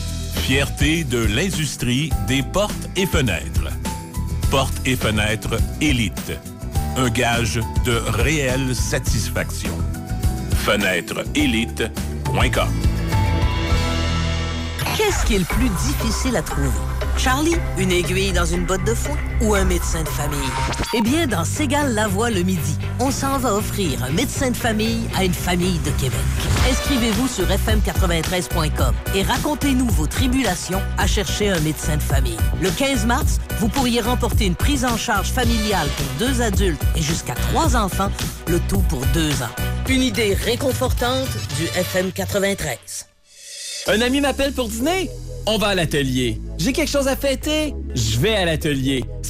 S: Fierté de l'industrie des portes et fenêtres. Portes et fenêtres Élite. Un gage de réelle satisfaction. fenêtre élite point com.
U: Qu'est-ce qui est le plus difficile à trouver? Charlie, une aiguille dans une botte de foin ou un médecin de famille? Eh bien, dans Ségale-Lavoie le midi, on s'en va offrir un médecin de famille à une famille de Québec. Inscrivez-vous sur f m quatre-vingt-treize point com et racontez-nous vos tribulations à chercher un médecin de famille. Le quinze mars, vous pourriez remporter une prise en charge familiale pour deux adultes et jusqu'à trois enfants, le tout pour deux ans. Une idée réconfortante du F M quatre-vingt-treize.
W: Un ami m'appelle pour dîner? On va à l'atelier. J'ai quelque chose à fêter? Je vais à l'atelier.